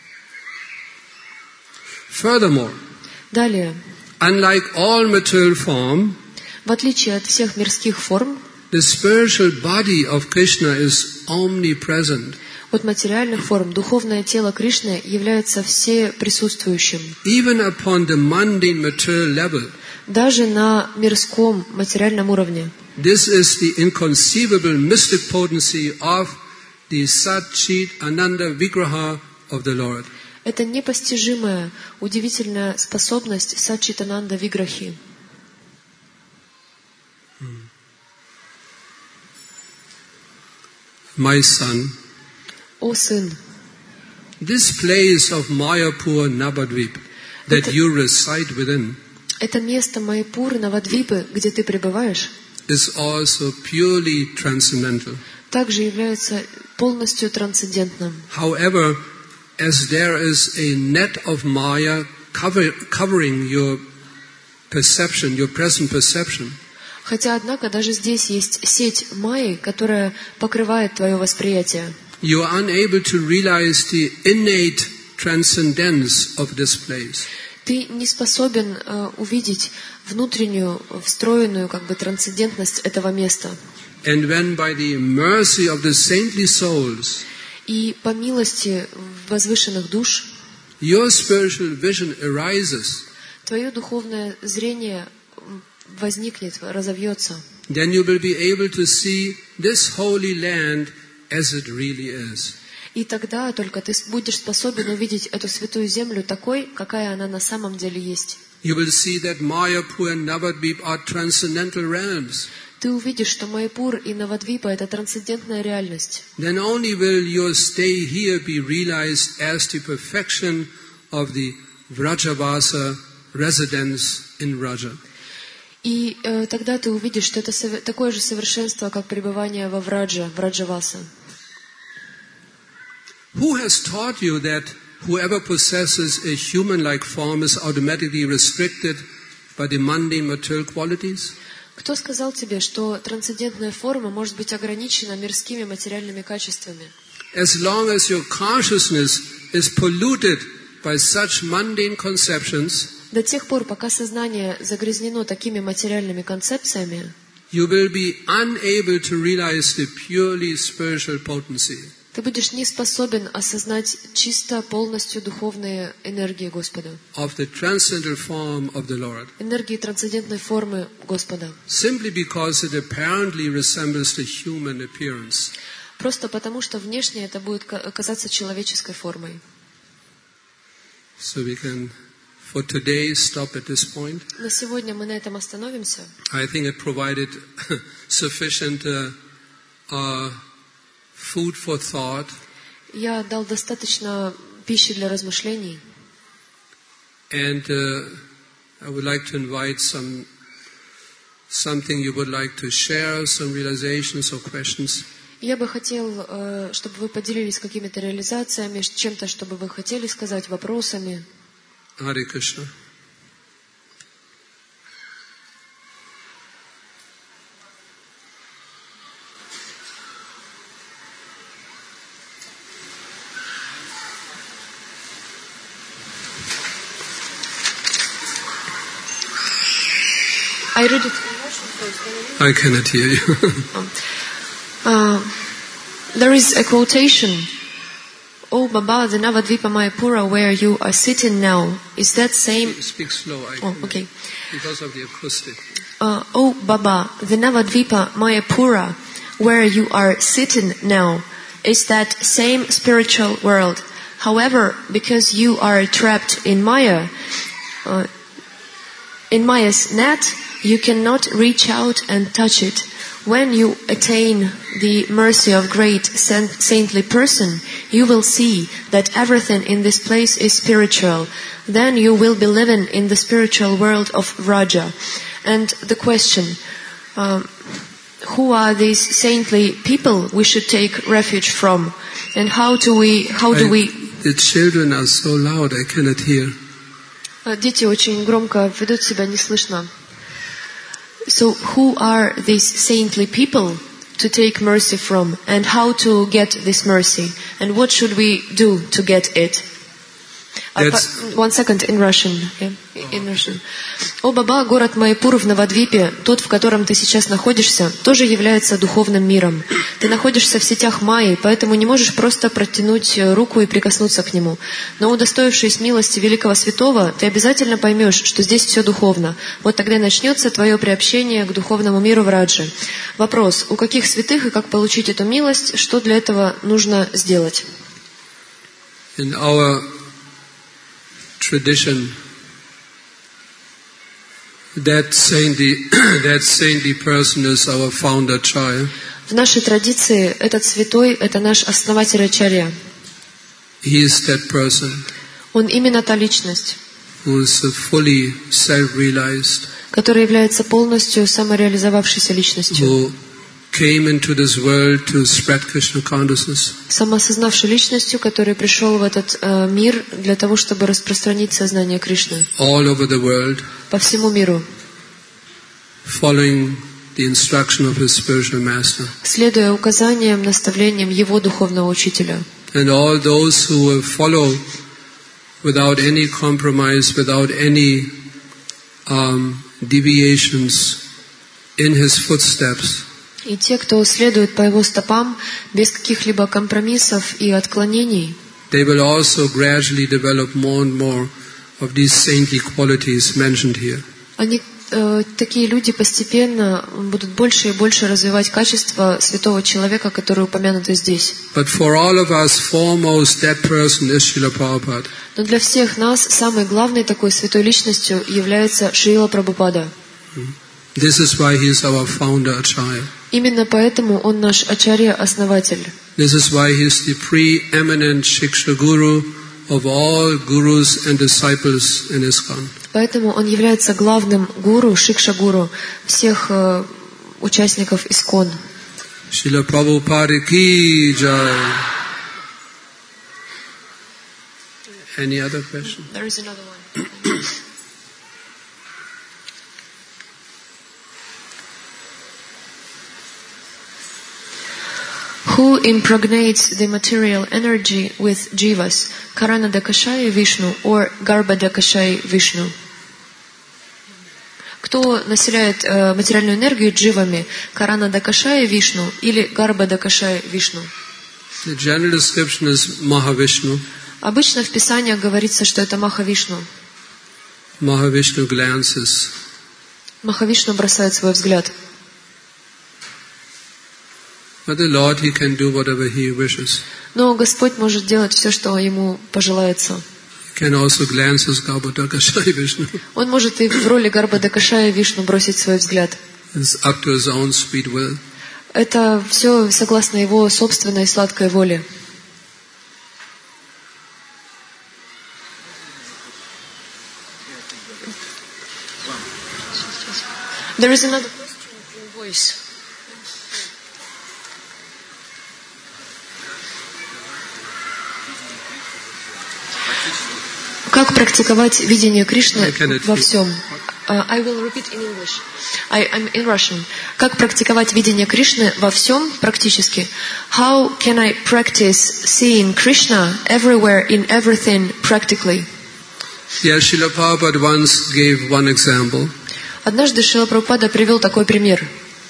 Furthermore, Далее, unlike all material form, в отличие от всех мирских форм, the spiritual body of Krishna is omnipresent. от материальных форм духовное тело Кришны является всеприсутствующим. Even upon the mundane material level, Даже на мирском материальном уровне. this is the inconceivable mystic potency of the Sat Chit Ananda Vigraha of the Lord. Это непостижимая, удивительная способность Саччитананда Виграхи. My son, О сын, this place of Mayapur Navadvip that you reside within это место Майяпур, Навадвипы, где ты пребываешь, is also purely transcendental. также является полностью трансцендентным. However, as there is a net of Maya cover, covering your perception, your present perception, Хотя, однако, даже здесь есть сеть Майи, которая покрывает твое восприятие. you are unable to realize the innate transcendence of this place. Ты не способен э, увидеть внутреннюю, встроенную как бы трансцендентность этого места. And when by the mercy of the saintly souls, И по милости возвышенных душ, your spiritual vision arises, твое духовное зрение возникнет, разовьется. then you will be able to see this holy land as it really is. И тогда только ты будешь способен увидеть эту святую землю такой, какая она на самом деле есть. You will see that Mayapur and Navadvip are transcendental realms. Ты увидишь, что Майяпур и Навадвипа — это трансцендентная реальность. Then only will your stay here be realized as the perfection of the Vrajavasa residence in Vraja. И э, тогда ты увидишь, что это сове- такое же совершенство, как пребывание во Враджа, Враджаваса. Who has taught you that whoever possesses a human-like form is automatically restricted by the mundane material qualities? Кто сказал тебе, что трансцендентная форма может быть ограничена мирскими материальными качествами? As long as your consciousness is polluted by such mundane conceptions, До тех пор, пока сознание загрязнено такими материальными концепциями, you will be unable to realize the purely spiritual potency. ты будешь не способен осознать чисто, полностью духовные энергии Господа, of the transcendental form of the Lord, энергии трансцендентной формы Господа. simply because it apparently resembles the human appearance. Просто потому, что внешне это будет ка- казаться человеческой формой. So we can, for today, stop at this point. На сегодня мы на этом остановимся. I think it provided sufficient uh, uh, food for thought. Я дал достаточно пищи для размышлений. And uh, I would like to invite some something you would like to share, some realizations or questions. Я бы хотел, э, чтобы вы поделились какими-то реализациями, чем-то, чтобы вы хотели сказать, вопросами. Hare Krishna. I read it. I cannot hear you. Uh, there is a quotation. Oh Baba, the Navadvipa Mayapura where you are sitting now, is that same? Speak slow. I Oh, can- okay. Because of the acoustic. Uh, oh Baba, the Navadvipa Mayapura, where you are sitting now, is that same spiritual world. However, because you are trapped in Maya, uh, in Maya's net, you cannot reach out and touch it. When you attain the mercy of great saintly person, you will see that everything in this place is spiritual. Then you will be living in the spiritual world of Raja. And the question, um, who are these saintly people we should take refuge from? And how do we, how do I, we... The children are so loud, I cannot hear. Дети очень громко ведут себя, не слышно. So who are these saintly people to take mercy from? And how to get this mercy? And what should we do to get it? Uh, one second, in Russian. Yeah, in Russian. О Баба, город Майяпур в Навадвипе, тот, в котором ты сейчас находишься, тоже является духовным миром. Ты находишься в сетях Майи, поэтому не можешь просто протянуть руку и прикоснуться к нему. Но удостоившись милости великого святого, ты обязательно поймешь, что здесь все духовно. Вот тогда и начнется твое приобщение к духовному миру в Радже. Вопрос, у каких святых и как получить эту милость, что для этого нужно сделать? In our tradition, that saintly, that saintly person is our founder Acharya. В нашей традиции этот святой — это наш основатель Ачарья. He is that person. Он именно та личность, who is fully self-realized, которая является полностью самореализовавшейся личностью, who came into this world to spread Krishna consciousness, самоосознавшей личностью, который пришел в этот э, мир для того, чтобы распространить сознание Кришны all over the world, по всему миру, following the instruction of his spiritual master, следуя указаниям, наставлениям его духовного учителя. And all those who will follow without any compromise, without any um, deviations in his footsteps, И те, кто следует по его стопам без каких-либо компромиссов и отклонений, they will also gradually develop more and more of these saintly qualities mentioned here. Они, э, такие люди постепенно будут больше и больше развивать качества святого человека, которые упомянуты здесь. But for all of us, foremost that person is Srila Prabhupada. Но для всех нас самой главной такой святой личностью является Шрила Прабхупада. This is why he is our founder Acharya. Именно поэтому он наш Ачарья-основатель. This is why he is the preeminent Shiksha Guru of all gurus and disciples in ISKCON. Поэтому он является главным гуру, Шикша-гуру всех э, участников ИСККОН. Srila Prabhupada ki jai. Any other question? There is another one. Who impregnates the material energy with jivas, Karana Dakashaya Vishnu or Garba Dakashaya Vishnu? Кто населяет э, материальную энергию дживами, Карана Дакашая Вишну или Гарба Дакашая Вишну? The general description is Mahavishnu. Обычно в Писаниях говорится, что это Махавишну. Mahavishnu glances. Махавишну бросает свой взгляд. But the Lord, He can do whatever He wishes. Но Господь может делать все, что Ему пожелается. He can also glance as Garba Dakashaya Vishnu. Он может и в роли Гарба Дакашая Вишну бросить свой взгляд. It's up to His own sweet will. Это все согласно Его собственной сладкой воле. There is another question in voice. Как практиковать видение Кришны во всем? Uh, I will repeat in English. I, I'm in Russian. Как практиковать видение Кришны во всем практически? How can I practice seeing Krishna everywhere in everything practically? Yeah, Srila Prabhupada once gave one example. Однажды Шрила Прабхупада привел такой пример.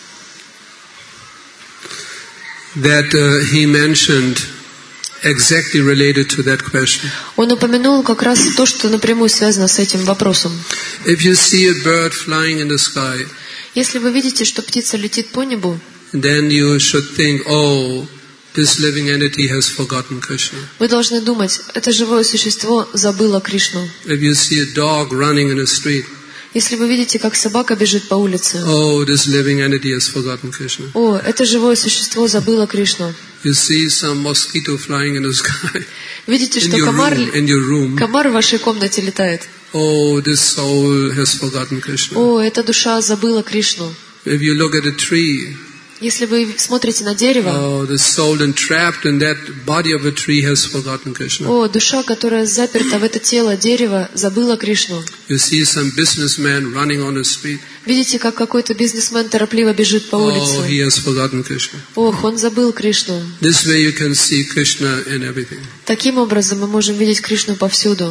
That uh, he mentioned exactly related to that question. Он упомянул как раз то, что напрямую связано с этим вопросом. If you see a bird flying in the sky, Если вы видите, что птица летит по небу, then you should think, oh, this living entity has forgotten Krishna. вы должны думать, это живое существо забыло Кришну. If you see a dog running in a street, Если вы видите, как собака бежит по улице, oh, this living entity has forgotten Krishna. о, это живое существо забыло Кришну. You see some mosquito flying in the sky, Видите, in что your комар, room, in your room. комар в вашей комнате летает. Oh, this soul has forgotten Krishna. О, эта душа забыла Кришну. If you look at a tree, Если вы смотрите на дерево, oh, the soul entrapped in that body of a tree has forgotten Krishna. о, душа, которая заперта в это тело дерева, забыла Кришну. You see some businessman running on the street. Видите, как какой-то бизнесмен торопливо бежит по Oh, улице. he has forgotten Krishna. Ох, он забыл Кришну. This way you can see Krishna in everything. Таким образом мы можем видеть Кришну повсюду.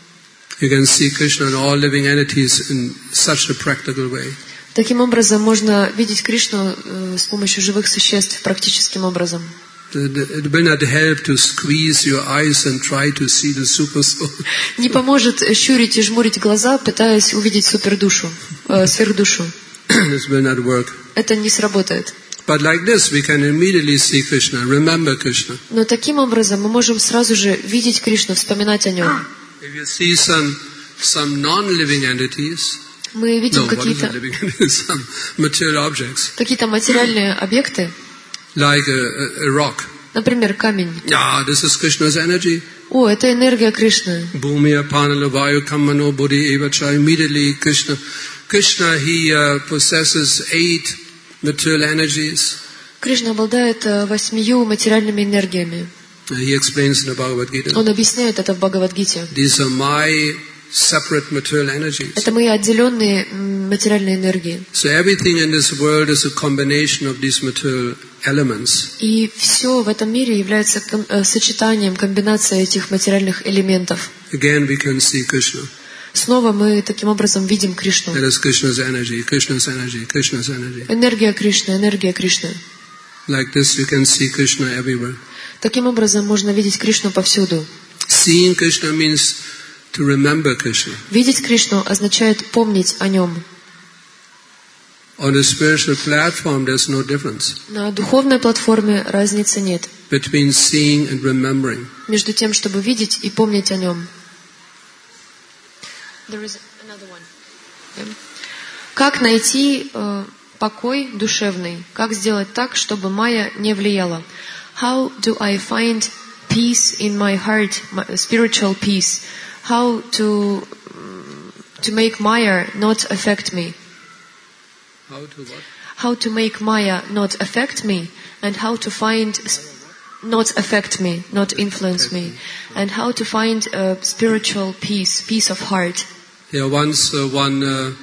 You can see Krishna in all living entities in such a practical way. Таким образом можно видеть Кришну э, с помощью живых существ практическим образом. It will not help to squeeze your eyes and try to see the super soul. Не поможет щурить и жмурить глаза, пытаясь увидеть супердушу, э, сверхдушу. This will not work. Это не сработает. But like this, we can immediately see Krishna, remember Krishna. Но таким образом мы можем сразу же видеть Кришну, вспоминать о нем. If you see some some non-living entities, Мы видим no, what is какие-то, it living entities? Some material objects, какие-то материальные объекты, like a, a, a rock. например, камень. Yeah, this is Krishna's energy. О, это энергия Кришны. Bhumi apana vayu kamano buddhi evacha. Immediately Krishna, Krishna, he uh, possesses eight material energies. Кришна обладает э, восьмию материальными энергиями. Uh, he explains in the Bhagavad Gita. Он объясняет это в Бхагавад-гите. These are my separate material energies. Это мои отделенные м, материальные энергии. So everything in this world is a combination of these material elements. И все в этом мире является ком- э, сочетанием, комбинацией этих материальных элементов. Again, we can see Krishna. Снова мы таким образом видим Кришну. That is Krishna's energy, Krishna's energy, Krishna's energy. Энергия Кришны, энергия Кришны. Like this, you can see Krishna everywhere. Таким образом можно видеть Кришну повсюду. Seeing Krishna means to remember Krishna. Видеть Кришну означает помнить о нем. On a spiritual platform, there's no difference На духовной платформе разницы нет between seeing and remembering. между тем, чтобы видеть и помнить о нем. There is another one. Yeah. Как найти э, покой душевный? Как сделать так, чтобы майя не влияла? How do I find peace in my heart, my spiritual peace? How to to make maya not affect me? How to what? How to make maya not affect me, and how to find not affect me, not influence me, and how to find uh, spiritual peace, peace of heart. Yeah, once uh, one uh,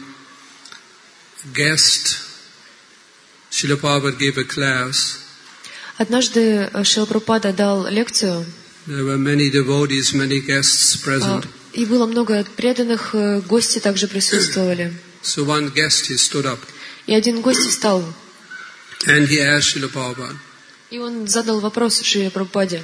guest, Srila Prabhupada gave a class. Однажды Шрила Прабхупада дал лекцию, There were many devotees, many guests present. и было много преданных, э, гости также присутствовали. So one guest, he stood up И один гость встал, and he asked Srila Prabhupada, и он задал вопрос Шриле Прабхупаде.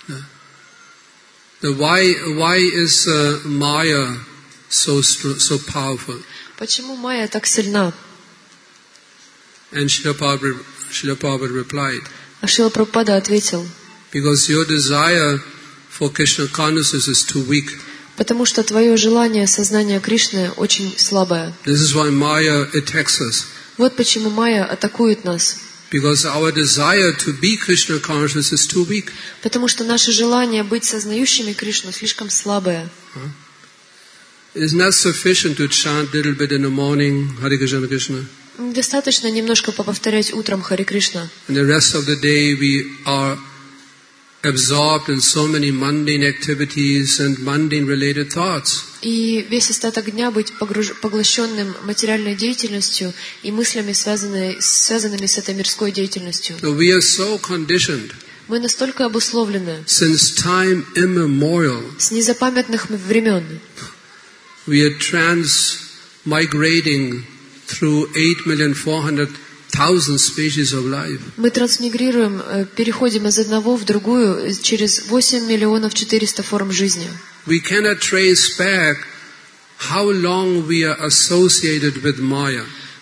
the why why is uh, Maya so str- so powerful? Почему майя так сильна? And Srila Prabhupada, Srila Prabhupada replied, А Шрила Прабхупада ответил, because your desire for Krishna consciousness is too weak. потому что твое желание сознания Кришны очень слабое. This is why Maya attacks us. Вот почему майя атакует нас. Because our desire to be Krishna conscious is too weak. Потому что наше желание быть сознающими Кришну слишком слабое. It's not sufficient to chant a little bit in the morning, Hare Krishna, Hare Krishna. Достаточно немножко повторять утром Харе Кришна. And the rest of the day we are absorbed in so many mundane activities and mundane related thoughts. И весь остаток дня быть погруж... поглощенным материальной деятельностью и мыслями, связанными, связанными с этой мирской деятельностью. So we are so conditioned Мы настолько обусловлены since time immemorial. с незапамятных времен. We are transmigrating through eight million four hundred thousand species of life. Мы трансмигрируем, э, переходим из одного в другую через восемь миллионов четыреста форм жизни. We cannot trace back how long we are associated with Maya.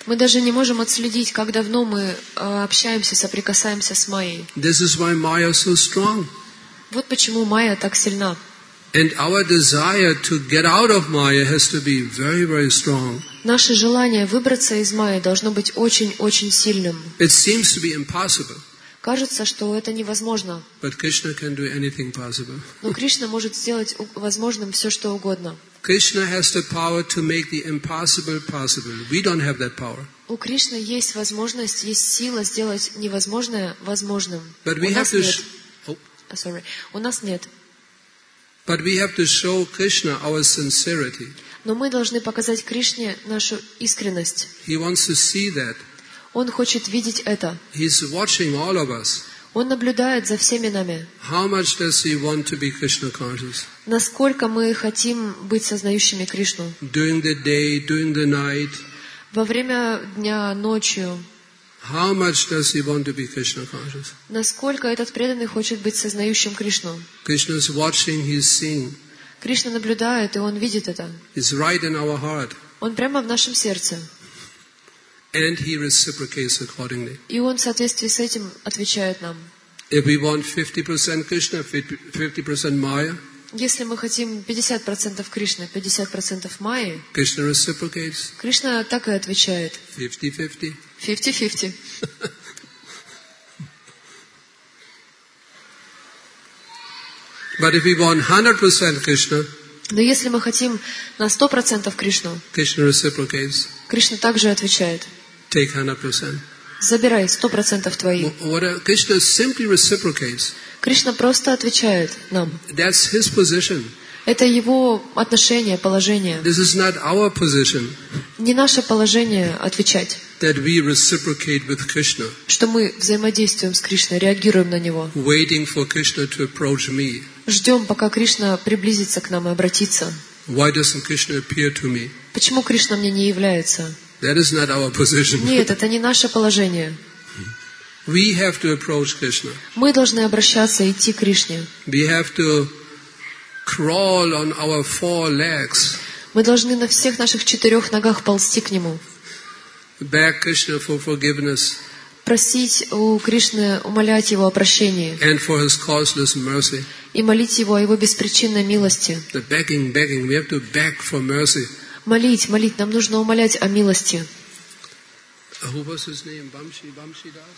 Мы даже не можем отследить, как давно мы э, общаемся, соприкасаемся с Майей. This is why Maya is so strong. Вот почему Майя так сильна. And our desire to get out of Maya has to be very, very strong. Наше желание выбраться из Майи должно быть очень-очень сильным. It seems to be impossible, Кажется, что это невозможно. but Krishna can do anything possible. Но Кришна может сделать у- возможным все, что угодно. Krishna has the power to make the impossible possible. We don't have that power. У Кришны есть возможность, есть сила сделать невозможное возможным. But У we have нас to нет. sh- oh, А, sorry. У нас нет. but we have to show Krishna our sincerity. Но мы должны показать Кришне нашу искренность. He wants to see that. Он хочет видеть это. He's watching all of us. Он наблюдает за всеми нами. How much does he want to be Krishna conscious? Насколько мы хотим быть сознающими Кришну. During the day, during the night, Во время дня, ночью. how much does he want to be Krishna conscious? Насколько этот преданный хочет быть сознающим Кришну. Krishna is watching, he is seeing. Кришна наблюдает, и Он видит это. It's right in our heart. Он прямо в нашем сердце. And he reciprocates accordingly. И Он в соответствии с этим отвечает нам. If we want fifty percent Krishna, fifty percent Maya, Если мы хотим пятьдесят процентов Кришны, пятьдесят процентов Майи, Krishna reciprocates Кришна так и отвечает. fifty-fifty. фифти-фифти. But if we want one hundred percent Krishna, Но если мы хотим на сто процентов Кришну, Krishna reciprocates. Кришна также отвечает. Take one hundred percent. Забирай сто процентов твои. What a- Krishna simply reciprocates. Кришна просто отвечает нам. That's his position. Это его отношение, положение. This is not our position Не наше положение отвечать, that we reciprocate with Krishna, что мы взаимодействуем с Кришной, реагируем на него. waiting for Krishna to approach me. Ждем, пока Кришна приблизится к нам и обратится. Why doesn't Krishna appear to me? Почему Кришна мне не является? That is not our position. Нет, это не наше положение. We have to approach Krishna. Мы должны обращаться, идти к Кришне. We have to crawl on our four legs, Мы должны на всех наших четырех ногах ползти к Нему. beg Krishna for forgiveness Просить у Кришны, умолять Его о прощении. and for his causeless mercy. И молить Его о Его беспричинной милости. The begging, begging, we have to beg for mercy. Молить, молить, нам нужно умолять о милости. Uh, Who was his name? Bamshi, Bamshi Das?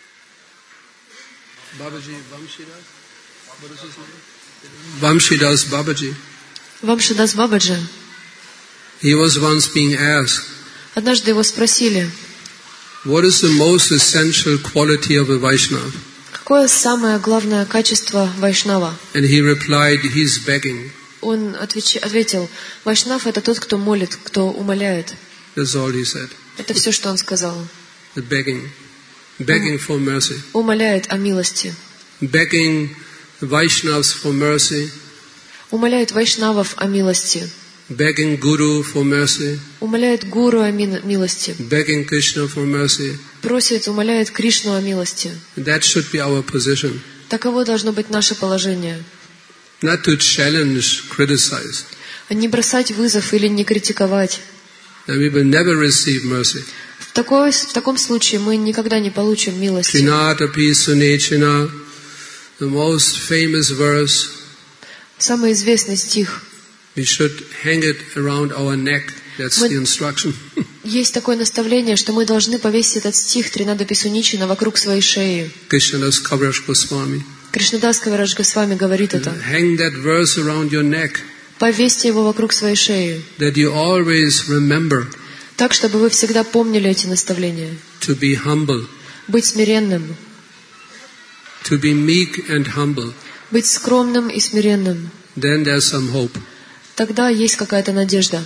Babaji, Bamshi Das? What is his name? Bamshi Das Babaji. Вамшидас Бабаджи. He was once being asked, Однажды его спросили, what is the most essential quality of a Vaishnava? какое самое главное качество Вайшнава? And he replied, he's begging. Он отвеч- ответил, Вайшнав — это тот, кто молит, кто умоляет. That's all he said. Это все, что он сказал. The begging. Begging for mercy. Умоляет о милости. Begging Vaishnavas for mercy. Умоляет Вайшнавов о милости. Begging Guru for mercy. Умоляет Гуру о ми- милости. Begging Krishna for mercy. Просит, умоляет Кришну о милости. That should be our position. Таково должно быть наше положение. Not to challenge, criticize. Не бросать вызов или не критиковать. Then we will never receive mercy. В, такой, в таком случае мы никогда не получим милости. Trinatapi Sunechina, the most famous verse, Самый известный стих. we should hang it around our neck. That's Мы- the instruction. Есть такое наставление, что мы должны повесить этот стих Тринада Писуничина вокруг своей шеи. Krishnadas Kaviraj Goswami. Кришнадас Кавирадж Госвами говорит это. Hang that verse around your neck, Повесьте его вокруг своей шеи, that you always remember так, чтобы вы всегда помнили эти наставления. to be humble, Быть смиренным, to be meek and humble. быть скромным и смиренным. Then there's some hope. Тогда есть какая-то надежда.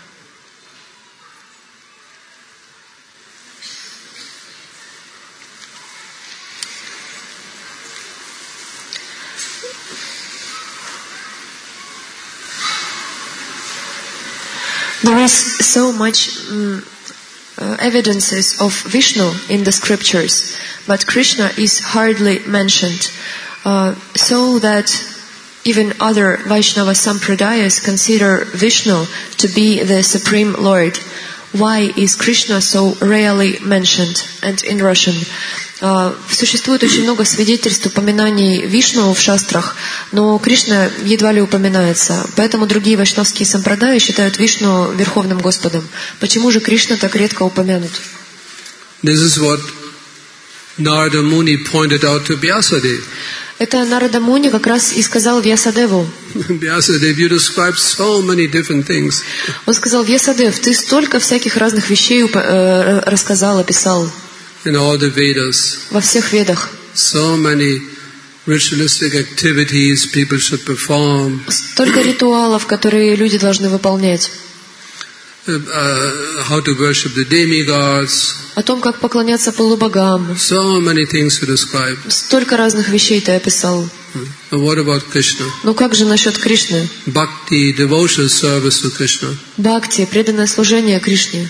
There is so much mm, uh, evidences of Vishnu in the scriptures, but Krishna is hardly mentioned, uh, so that even other Vaishnava Sampradayas consider Vishnu to be the Supreme Lord, Why is Krishna so rarely mentioned? And in Russian. Uh, существует очень много свидетельств, упоминаний Вишну в шастрах, но Кришна едва ли упоминается. Поэтому другие вайшнавские сампрадаи считают Вишну Верховным Господом. Почему же Кришна так редко упомянут? This is what Narada Muni pointed out to Vyasadeva. Это Нарада Муни как раз и сказал Вьясадеву. Vyasadeva, you described so many different things. Он сказал: Вьясадев, ты столько всяких разных вещей э, рассказал, описал. In all the Vedas. Во всех ведах. So many ritualistic activities people should perform. Столько ритуалов, которые люди должны выполнять. Uh, how to worship the demigods. О том, как поклоняться полубогам. So many things to describe. Столько разных вещей ты описал. But what about Krishna? Ну как же насчет Кришны? Bhakti, devotional service to Krishna. Бхакти, преданное служение Кришне.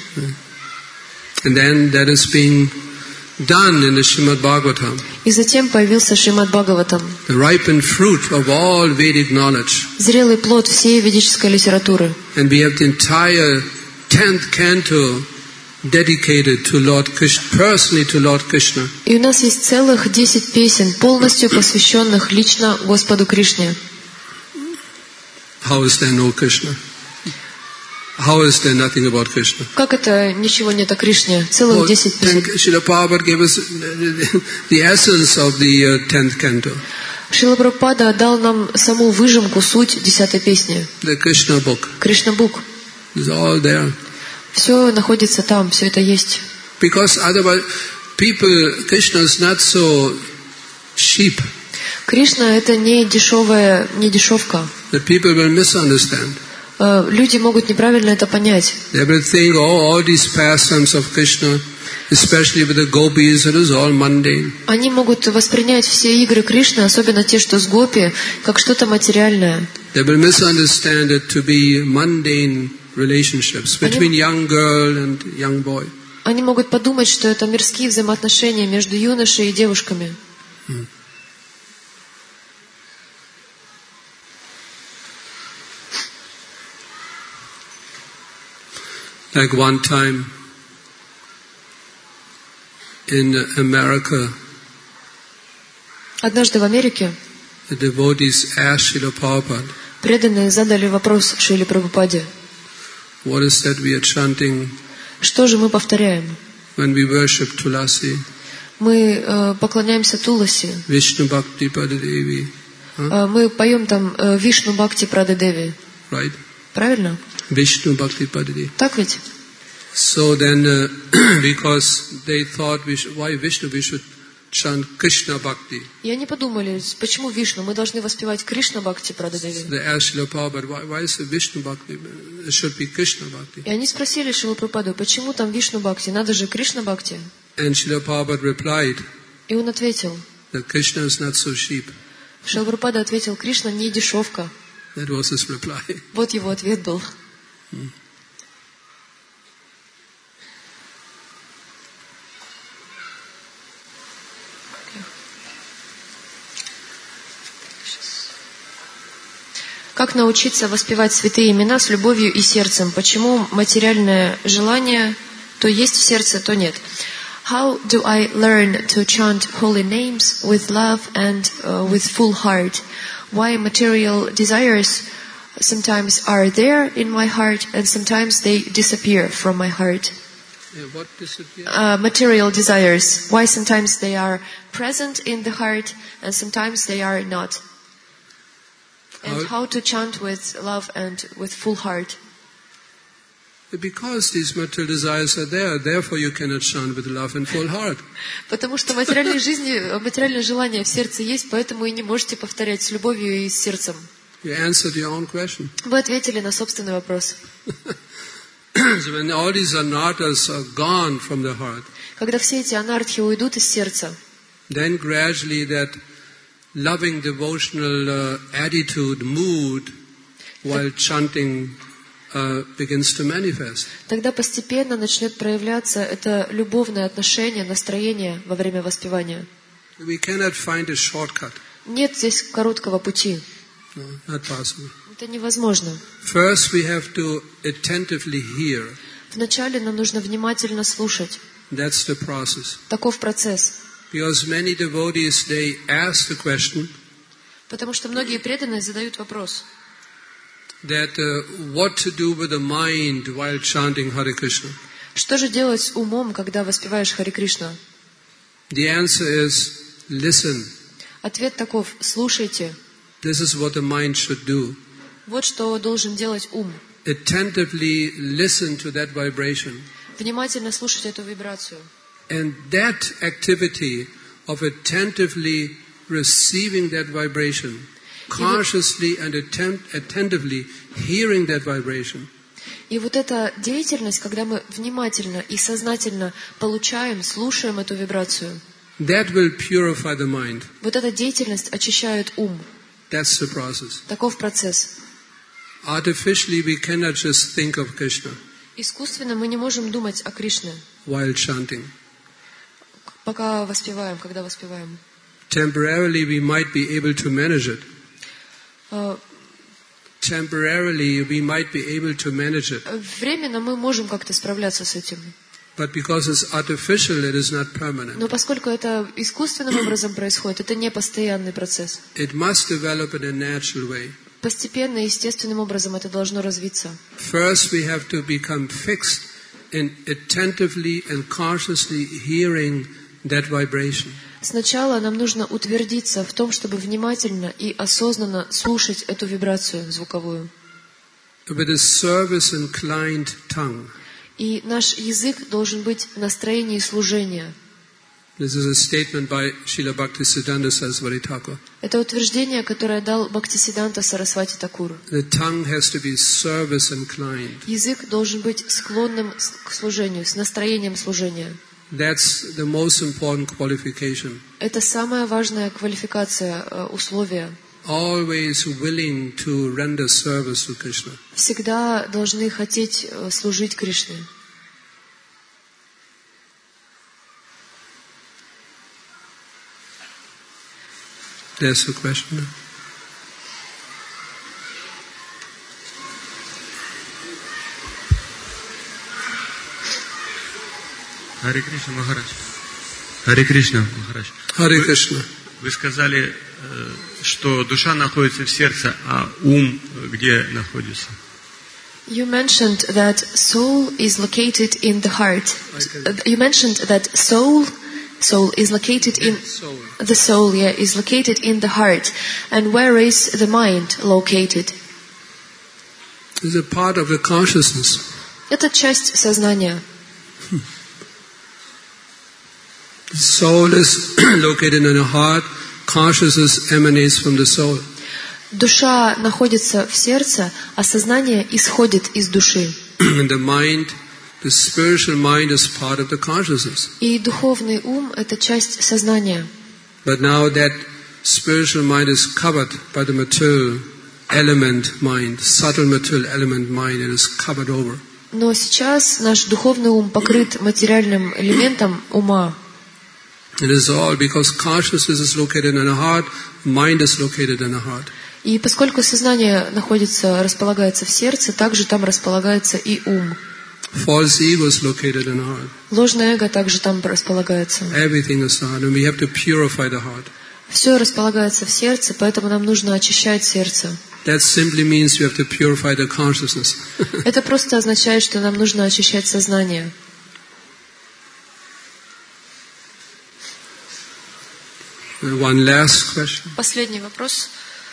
And then that is being done in the Srimad Bhagavatam. И затем появился Шримад Бхагаватам. The ripened fruit of all Vedic knowledge. Зрелый плод всей ведической литературы. And we have the entire tenth canto dedicated to Lord Krishna, personally to Lord Krishna. И у нас есть целых десять песен, полностью посвященных лично Господу Кришне. How is there no Krishna? How is there nothing about Krishna? Как это ничего нет о Кришне? Целых десять песен. Srila Prabhupada gave us the essence of the tenth canto. Шрила Прабхупада отдал нам саму выжимку, суть десятой песни. The Krishna book. Кришна Бук. It's all there. Все находится там, все это есть. Because otherwise, people, Krishna is not so cheap. Кришна — это не дешевая, не дешевка. That people will misunderstand. Люди могут неправильно это понять. They will think, oh, all these pastimes of Krishna, especially with the gopis, it is all mundane. Они могут воспринять все игры Кришны, особенно те, что с гопи, как что-то материальное. They will misunderstand it to be mundane relationships between young girl and young boy. Они могут подумать, что это мирские взаимоотношения между юношей и девушками. Hmm. Like one time in America, однажды в Америке the devotees asked Srila Prabhupada, преданные задали вопрос Шриле Прабхупаде: what is that we are chanting что же мы повторяем? when we worship Tulasi? Мы э, поклоняемся Туласи. Vishnu Bhakti Padadevi. Huh? Мы поем там э, Вишну Бхакти Прададеви. Right. Правильно? Vishnu Bhakti Padadevi. Так ведь? So then, uh, because they thought, we should, why Vishnu, we should chant Krishna Bhakti. И они подумали, почему Вишну? Мы должны воспевать Кришна Бхакти Прададеви. They asked Srila Prabhupada, why, why is it Vishnu Bhakti? It should be Krishna Bhakti. И они спросили Шрилу Прабхупаду, почему там Вишну Бхакти? Надо же Кришна Бхакти. And Srila Prabhupada replied, и он ответил, that Krishna is not so cheap. Шрила Прабхупада ответил, Кришна не дешевка. That was his reply. Вот его ответ был. Hmm. Как научиться воспевать святые имена с любовью и сердцем? Почему материальное желание то есть в сердце, то нет? How do I learn to chant holy names with love and uh, with full heart? Why material desires sometimes are there in my heart and sometimes they disappear from my heart? Yeah, what disappear? Uh, material desires. Why sometimes they are present in the heart and sometimes they are not? And how to chant with love and with full heart? Because these material desires are there, therefore you cannot chant with love and full heart. Потому что материальные жизни, материальное желание в сердце есть, поэтому и не можете повторять с любовью и с сердцем. You answered your own question. Вы ответили на собственный вопрос. So when all these anarthas are gone from the heart, когда все эти анархи уйдут из сердца, then gradually that loving devotional uh, attitude, mood, while chanting uh, begins to manifest. Тогда постепенно начнет проявляться это любовное отношение, настроение во время воспевания. We cannot find a shortcut. Нет здесь короткого пути. No, not possible. Это невозможно. First we have to attentively hear. Вначале нам нужно внимательно слушать. That's the process. Таков процесс. Because many devotees, they ask the question Потому что многие преданные задают вопрос. that uh, what to do with the mind while chanting Hare Krishna. Что же делать с умом, когда воспеваешь Харе Кришна? The answer is listen. Ответ таков: слушайте. This is what the mind should do. Вот что должен делать ум. Attentively listen to that vibration. Внимательно слушать эту вибрацию. And that activity of attentively receiving that vibration, consciously and attempt, attentively hearing that vibration, И вот эта деятельность, когда мы внимательно и сознательно получаем, слушаем эту вибрацию, that will purify the mind. вот эта деятельность очищает ум. That's the process. Таков процесс. Artificially, we cannot just think of Krishna Искусственно мы не можем думать о Кришне, while chanting. пока воспеваем, когда воспеваем. Temporarily, we might be able to manage it. А, Temporarily, we might be able to manage it. Временно мы можем как-то справляться с этим. But because it's artificial, it is not permanent. Но поскольку это искусственным образом происходит, это не постоянный процесс. It must develop in a natural way. Постепенно и естественным образом это должно развиться. First, we have to become fixed in attentively and consciously hearing that vibration. Сначала нам нужно утвердиться в том, чтобы внимательно и осознанно слушать эту вибрацию звуковую. With a service-inclined tongue. И наш язык должен быть в настроении служения. This is a statement by Srila Bhaktisiddhanta Saraswati Thakur. Это утверждение, которое дал Бхактисиддханта Сарасвати Такуру. The tongue has to be service-inclined. Язык должен быть склонным к служению, с настроением служения. That's the most important qualification. Это самая важная квалификация, э, условие. Always willing to render service to Krishna. Всегда должны хотеть э, служить Кришне. There's a question. Харе Кришна, Махарадж. Харе Кришна, Махарадж. Hare Вы- Krishna. Вы сказали, э, что душа находится в сердце, а ум где находится? You mentioned that soul is located in the heart. Uh, You mentioned that soul, soul is located in Soul. the soul. Yeah, is located in the heart. And where is the mind located? Is a part of the consciousness. Это часть сознания. The soul is located in the heart. Consciousness emanates from the soul. Душа находится в сердце, а сознание исходит из души. And the mind, the spiritual mind is part of the consciousness. И духовный ум – это часть сознания. But now that spiritual mind is covered by the material element mind, subtle material element mind, it is covered over. Но сейчас наш духовный ум покрыт материальным элементом ума. It is all because consciousness is located in the heart, mind is located in the heart. И поскольку сознание находится, располагается в сердце, также там располагается и ум. False ego is located in the heart. Ложное эго также там располагается. Everything is the heart, and we have to purify the heart. Все располагается в сердце, поэтому нам нужно очищать сердце. That simply means you have to purify the consciousness. Это просто означает, что нам нужно очищать сознание. One last question. Последний вопрос.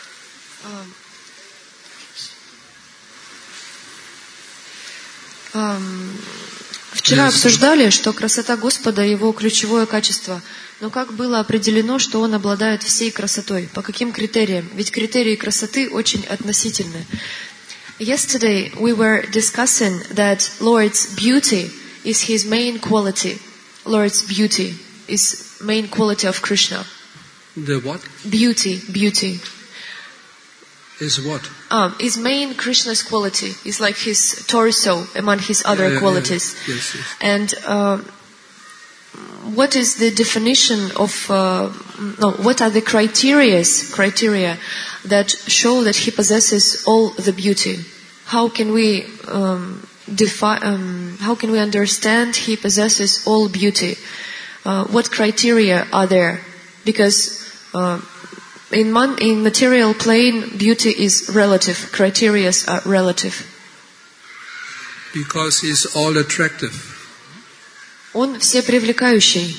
Ам, Вчера обсуждали, что красота Господа – Его ключевое качество. Но как было определено, что Он обладает всей красотой? По каким критериям? Ведь критерии красоты очень относительны. Yesterday we were discussing that Lord's beauty is His main quality. Lord's beauty is main quality of Krishna. The what Beauty, beauty. is what? Um, his main Krishna's quality is like His torso among His other Yeah, yeah, qualities. yeah. Yes, yes. And uh, what is the definition of, uh, no, what are the criterias, criteria that show that He possesses all the beauty? How can we um, defi- um, how can we understand he possesses all beauty? Uh, what criteria are there? Because uh, in, man- in material plane, beauty is relative. Criteria are relative. Because he's all attractive. Он всепривлекающий.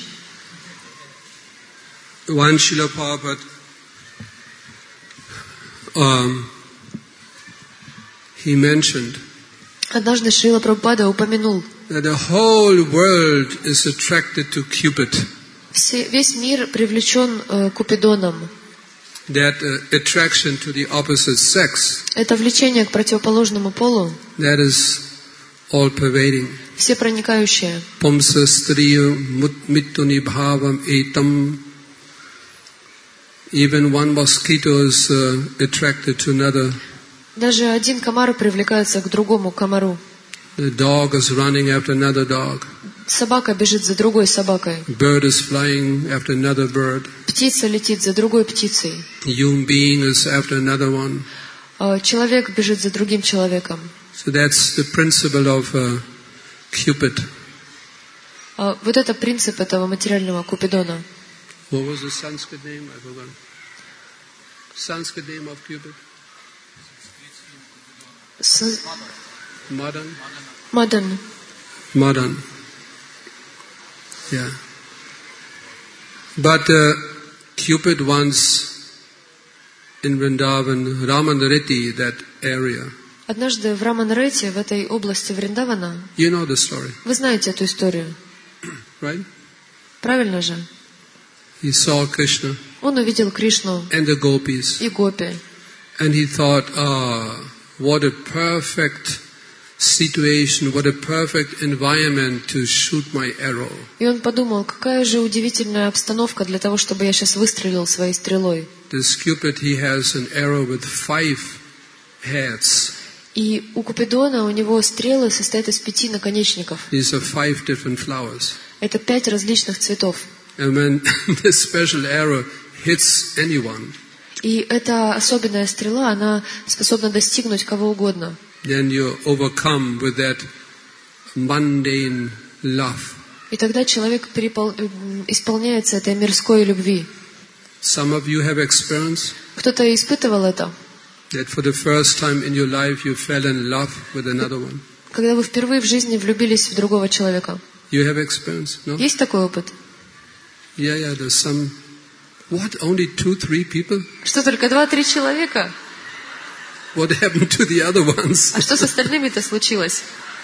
One Srila Prabhupada um, he mentioned Однажды Шрила Прабхупада упомянул, that the whole world is attracted to Cupid. все, весь мир привлечен э, Купидоном. That uh, attraction to the opposite sex, Это влечение к противоположному полу, that is all-pervading. всепроникающее. Pumsa striya mittuni bhavam etam. Even one mosquito is uh, attracted to another. Даже один комар привлекается к другому комару. The dog is running after another dog. Собака бежит за другой собакой. Bird is flying after another bird. Птица летит за другой птицей. Human being is after another one. А человек бежит за другим человеком. So that's the principle of uh, Cupid. А вот это принцип этого материального Купидона. What was the Sanskrit name? I forgot. Sanskrit name of Cupid? С- Madan? Мадан. Madan. Yeah. But uh, Cupid once in Vrindavan, Ramanariti, that area. Однажды в Раманрете, в этой области Вриндавана, You know the story, вы знаете эту историю, right? правильно же? He saw Krishna Он увидел Кришну and the gopis. и гопи. And he thought, ah, what a perfect situation, what a perfect environment to shoot my arrow. И он подумал, какая же удивительная обстановка для того, чтобы я сейчас выстрелил своей стрелой. This Cupid, he has an arrow with five heads. И у Купидона у него стрелы состоят из пяти наконечников. These are five different flowers. Это пять различных цветов. And when this special arrow hits anyone, И эта особенная стрела, она способна достигнуть кого угодно. then you're overcome with that mundane love. И тогда человек перепол- м, исполняется этой мирской любви. Some of you have experienced Кто-то испытывал это, that for the first time in your life you fell in love with another one. когда вы впервые в жизни влюбились в другого человека. You have experienced, no? Есть такой опыт? Yeah, yeah, there's some, what, only two, three people? Что только два-три человека? What happened to the other ones? А что с остальными-то случилось?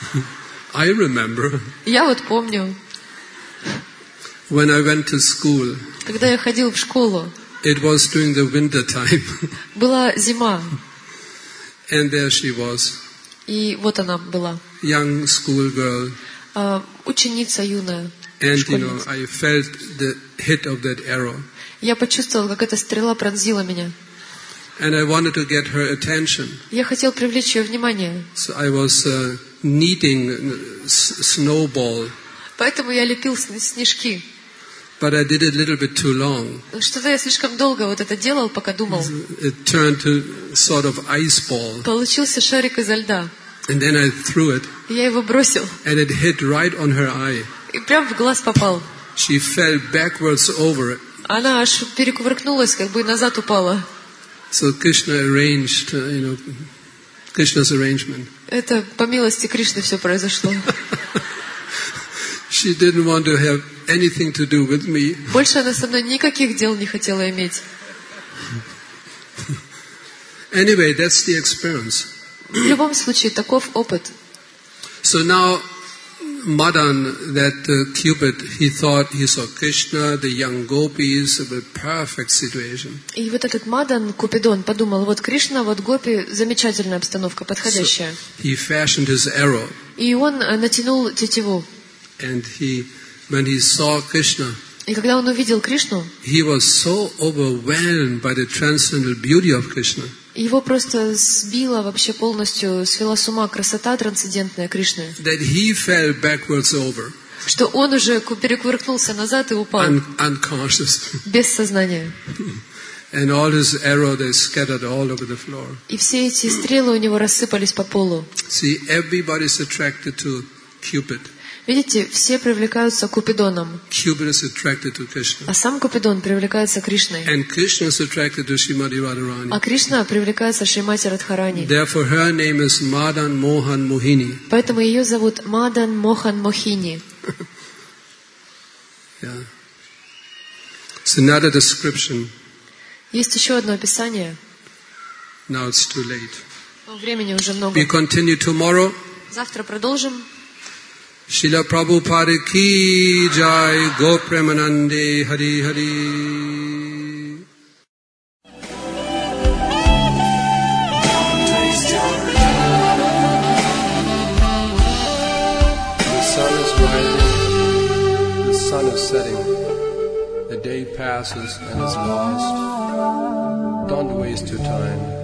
I remember Я вот помню, when I went to school, когда я ходил в школу, it was during the winter time, была зима, and there she was, и вот она была, young school girl, а, ученица юная, and you know, школьница. I felt the hit of that arrow, Я почувствовал, как эта стрела пронзила меня. and I wanted to get her attention. Я хотел привлечь ее внимание, So I was uh, kneading a s- snowball, поэтому я лепил сн- снежки. but I did it a little bit too long. Что-то я слишком долго вот это делал, пока думал. It turned to sort of ice ball, Получился шарик изо льда. and then I threw it, Я его бросил, and it hit right on her eye. и прям в глаз попал. She fell backwards over it. Она аж перекувыркнулась, как бы назад упала. So Krishna arranged, uh, you know, Krishna's arrangement. Это по милости Кришны все произошло. She didn't want to have anything to do with me. Больше она со мной никаких дел не хотела иметь. Anyway, that's the experience. В любом случае, таков опыт. So now, Madan, that uh, Cupid, he thought he saw Krishna, the young gopis, a perfect situation. И вот этот Мадан, Купидон, подумал, вот Кришна, вот Гопи, замечательная обстановка, подходящая. He fashioned his arrow, И он э, натянул тетиву. and he, when he saw Krishna, И когда он увидел Кришну, he was so overwhelmed by the transcendental beauty of Krishna его просто сбила вообще полностью, свела с ума красота трансцендентная Кришны, that he fell backwards over, что он уже ку- перекувыркнулся назад и упал, un- unconscious. без сознания. And all his arrow, they scattered all over the floor. И все эти стрелы у него рассыпались по полу. See, everybody's attracted to Cupid. Видите, все привлекаются Купидоном, Cupid is attracted to Krishna. а сам Купидон привлекается Кришной. And Krishna is attracted to Srimati Radharani. А Кришна привлекается Шримати Радхарани. Therefore, her name is Madan Mohan Mohini. Поэтому ее зовут Мадан Мохан Мохини. Yeah. It's another description. Есть еще одно описание. Now it's too late. Но времени уже много. We continue tomorrow. Завтра продолжим. Srila Prabhupada ki jai, Go Premanande Hari Hari. The sun is rising, the sun is setting, the day passes and is lost. Don't waste your time.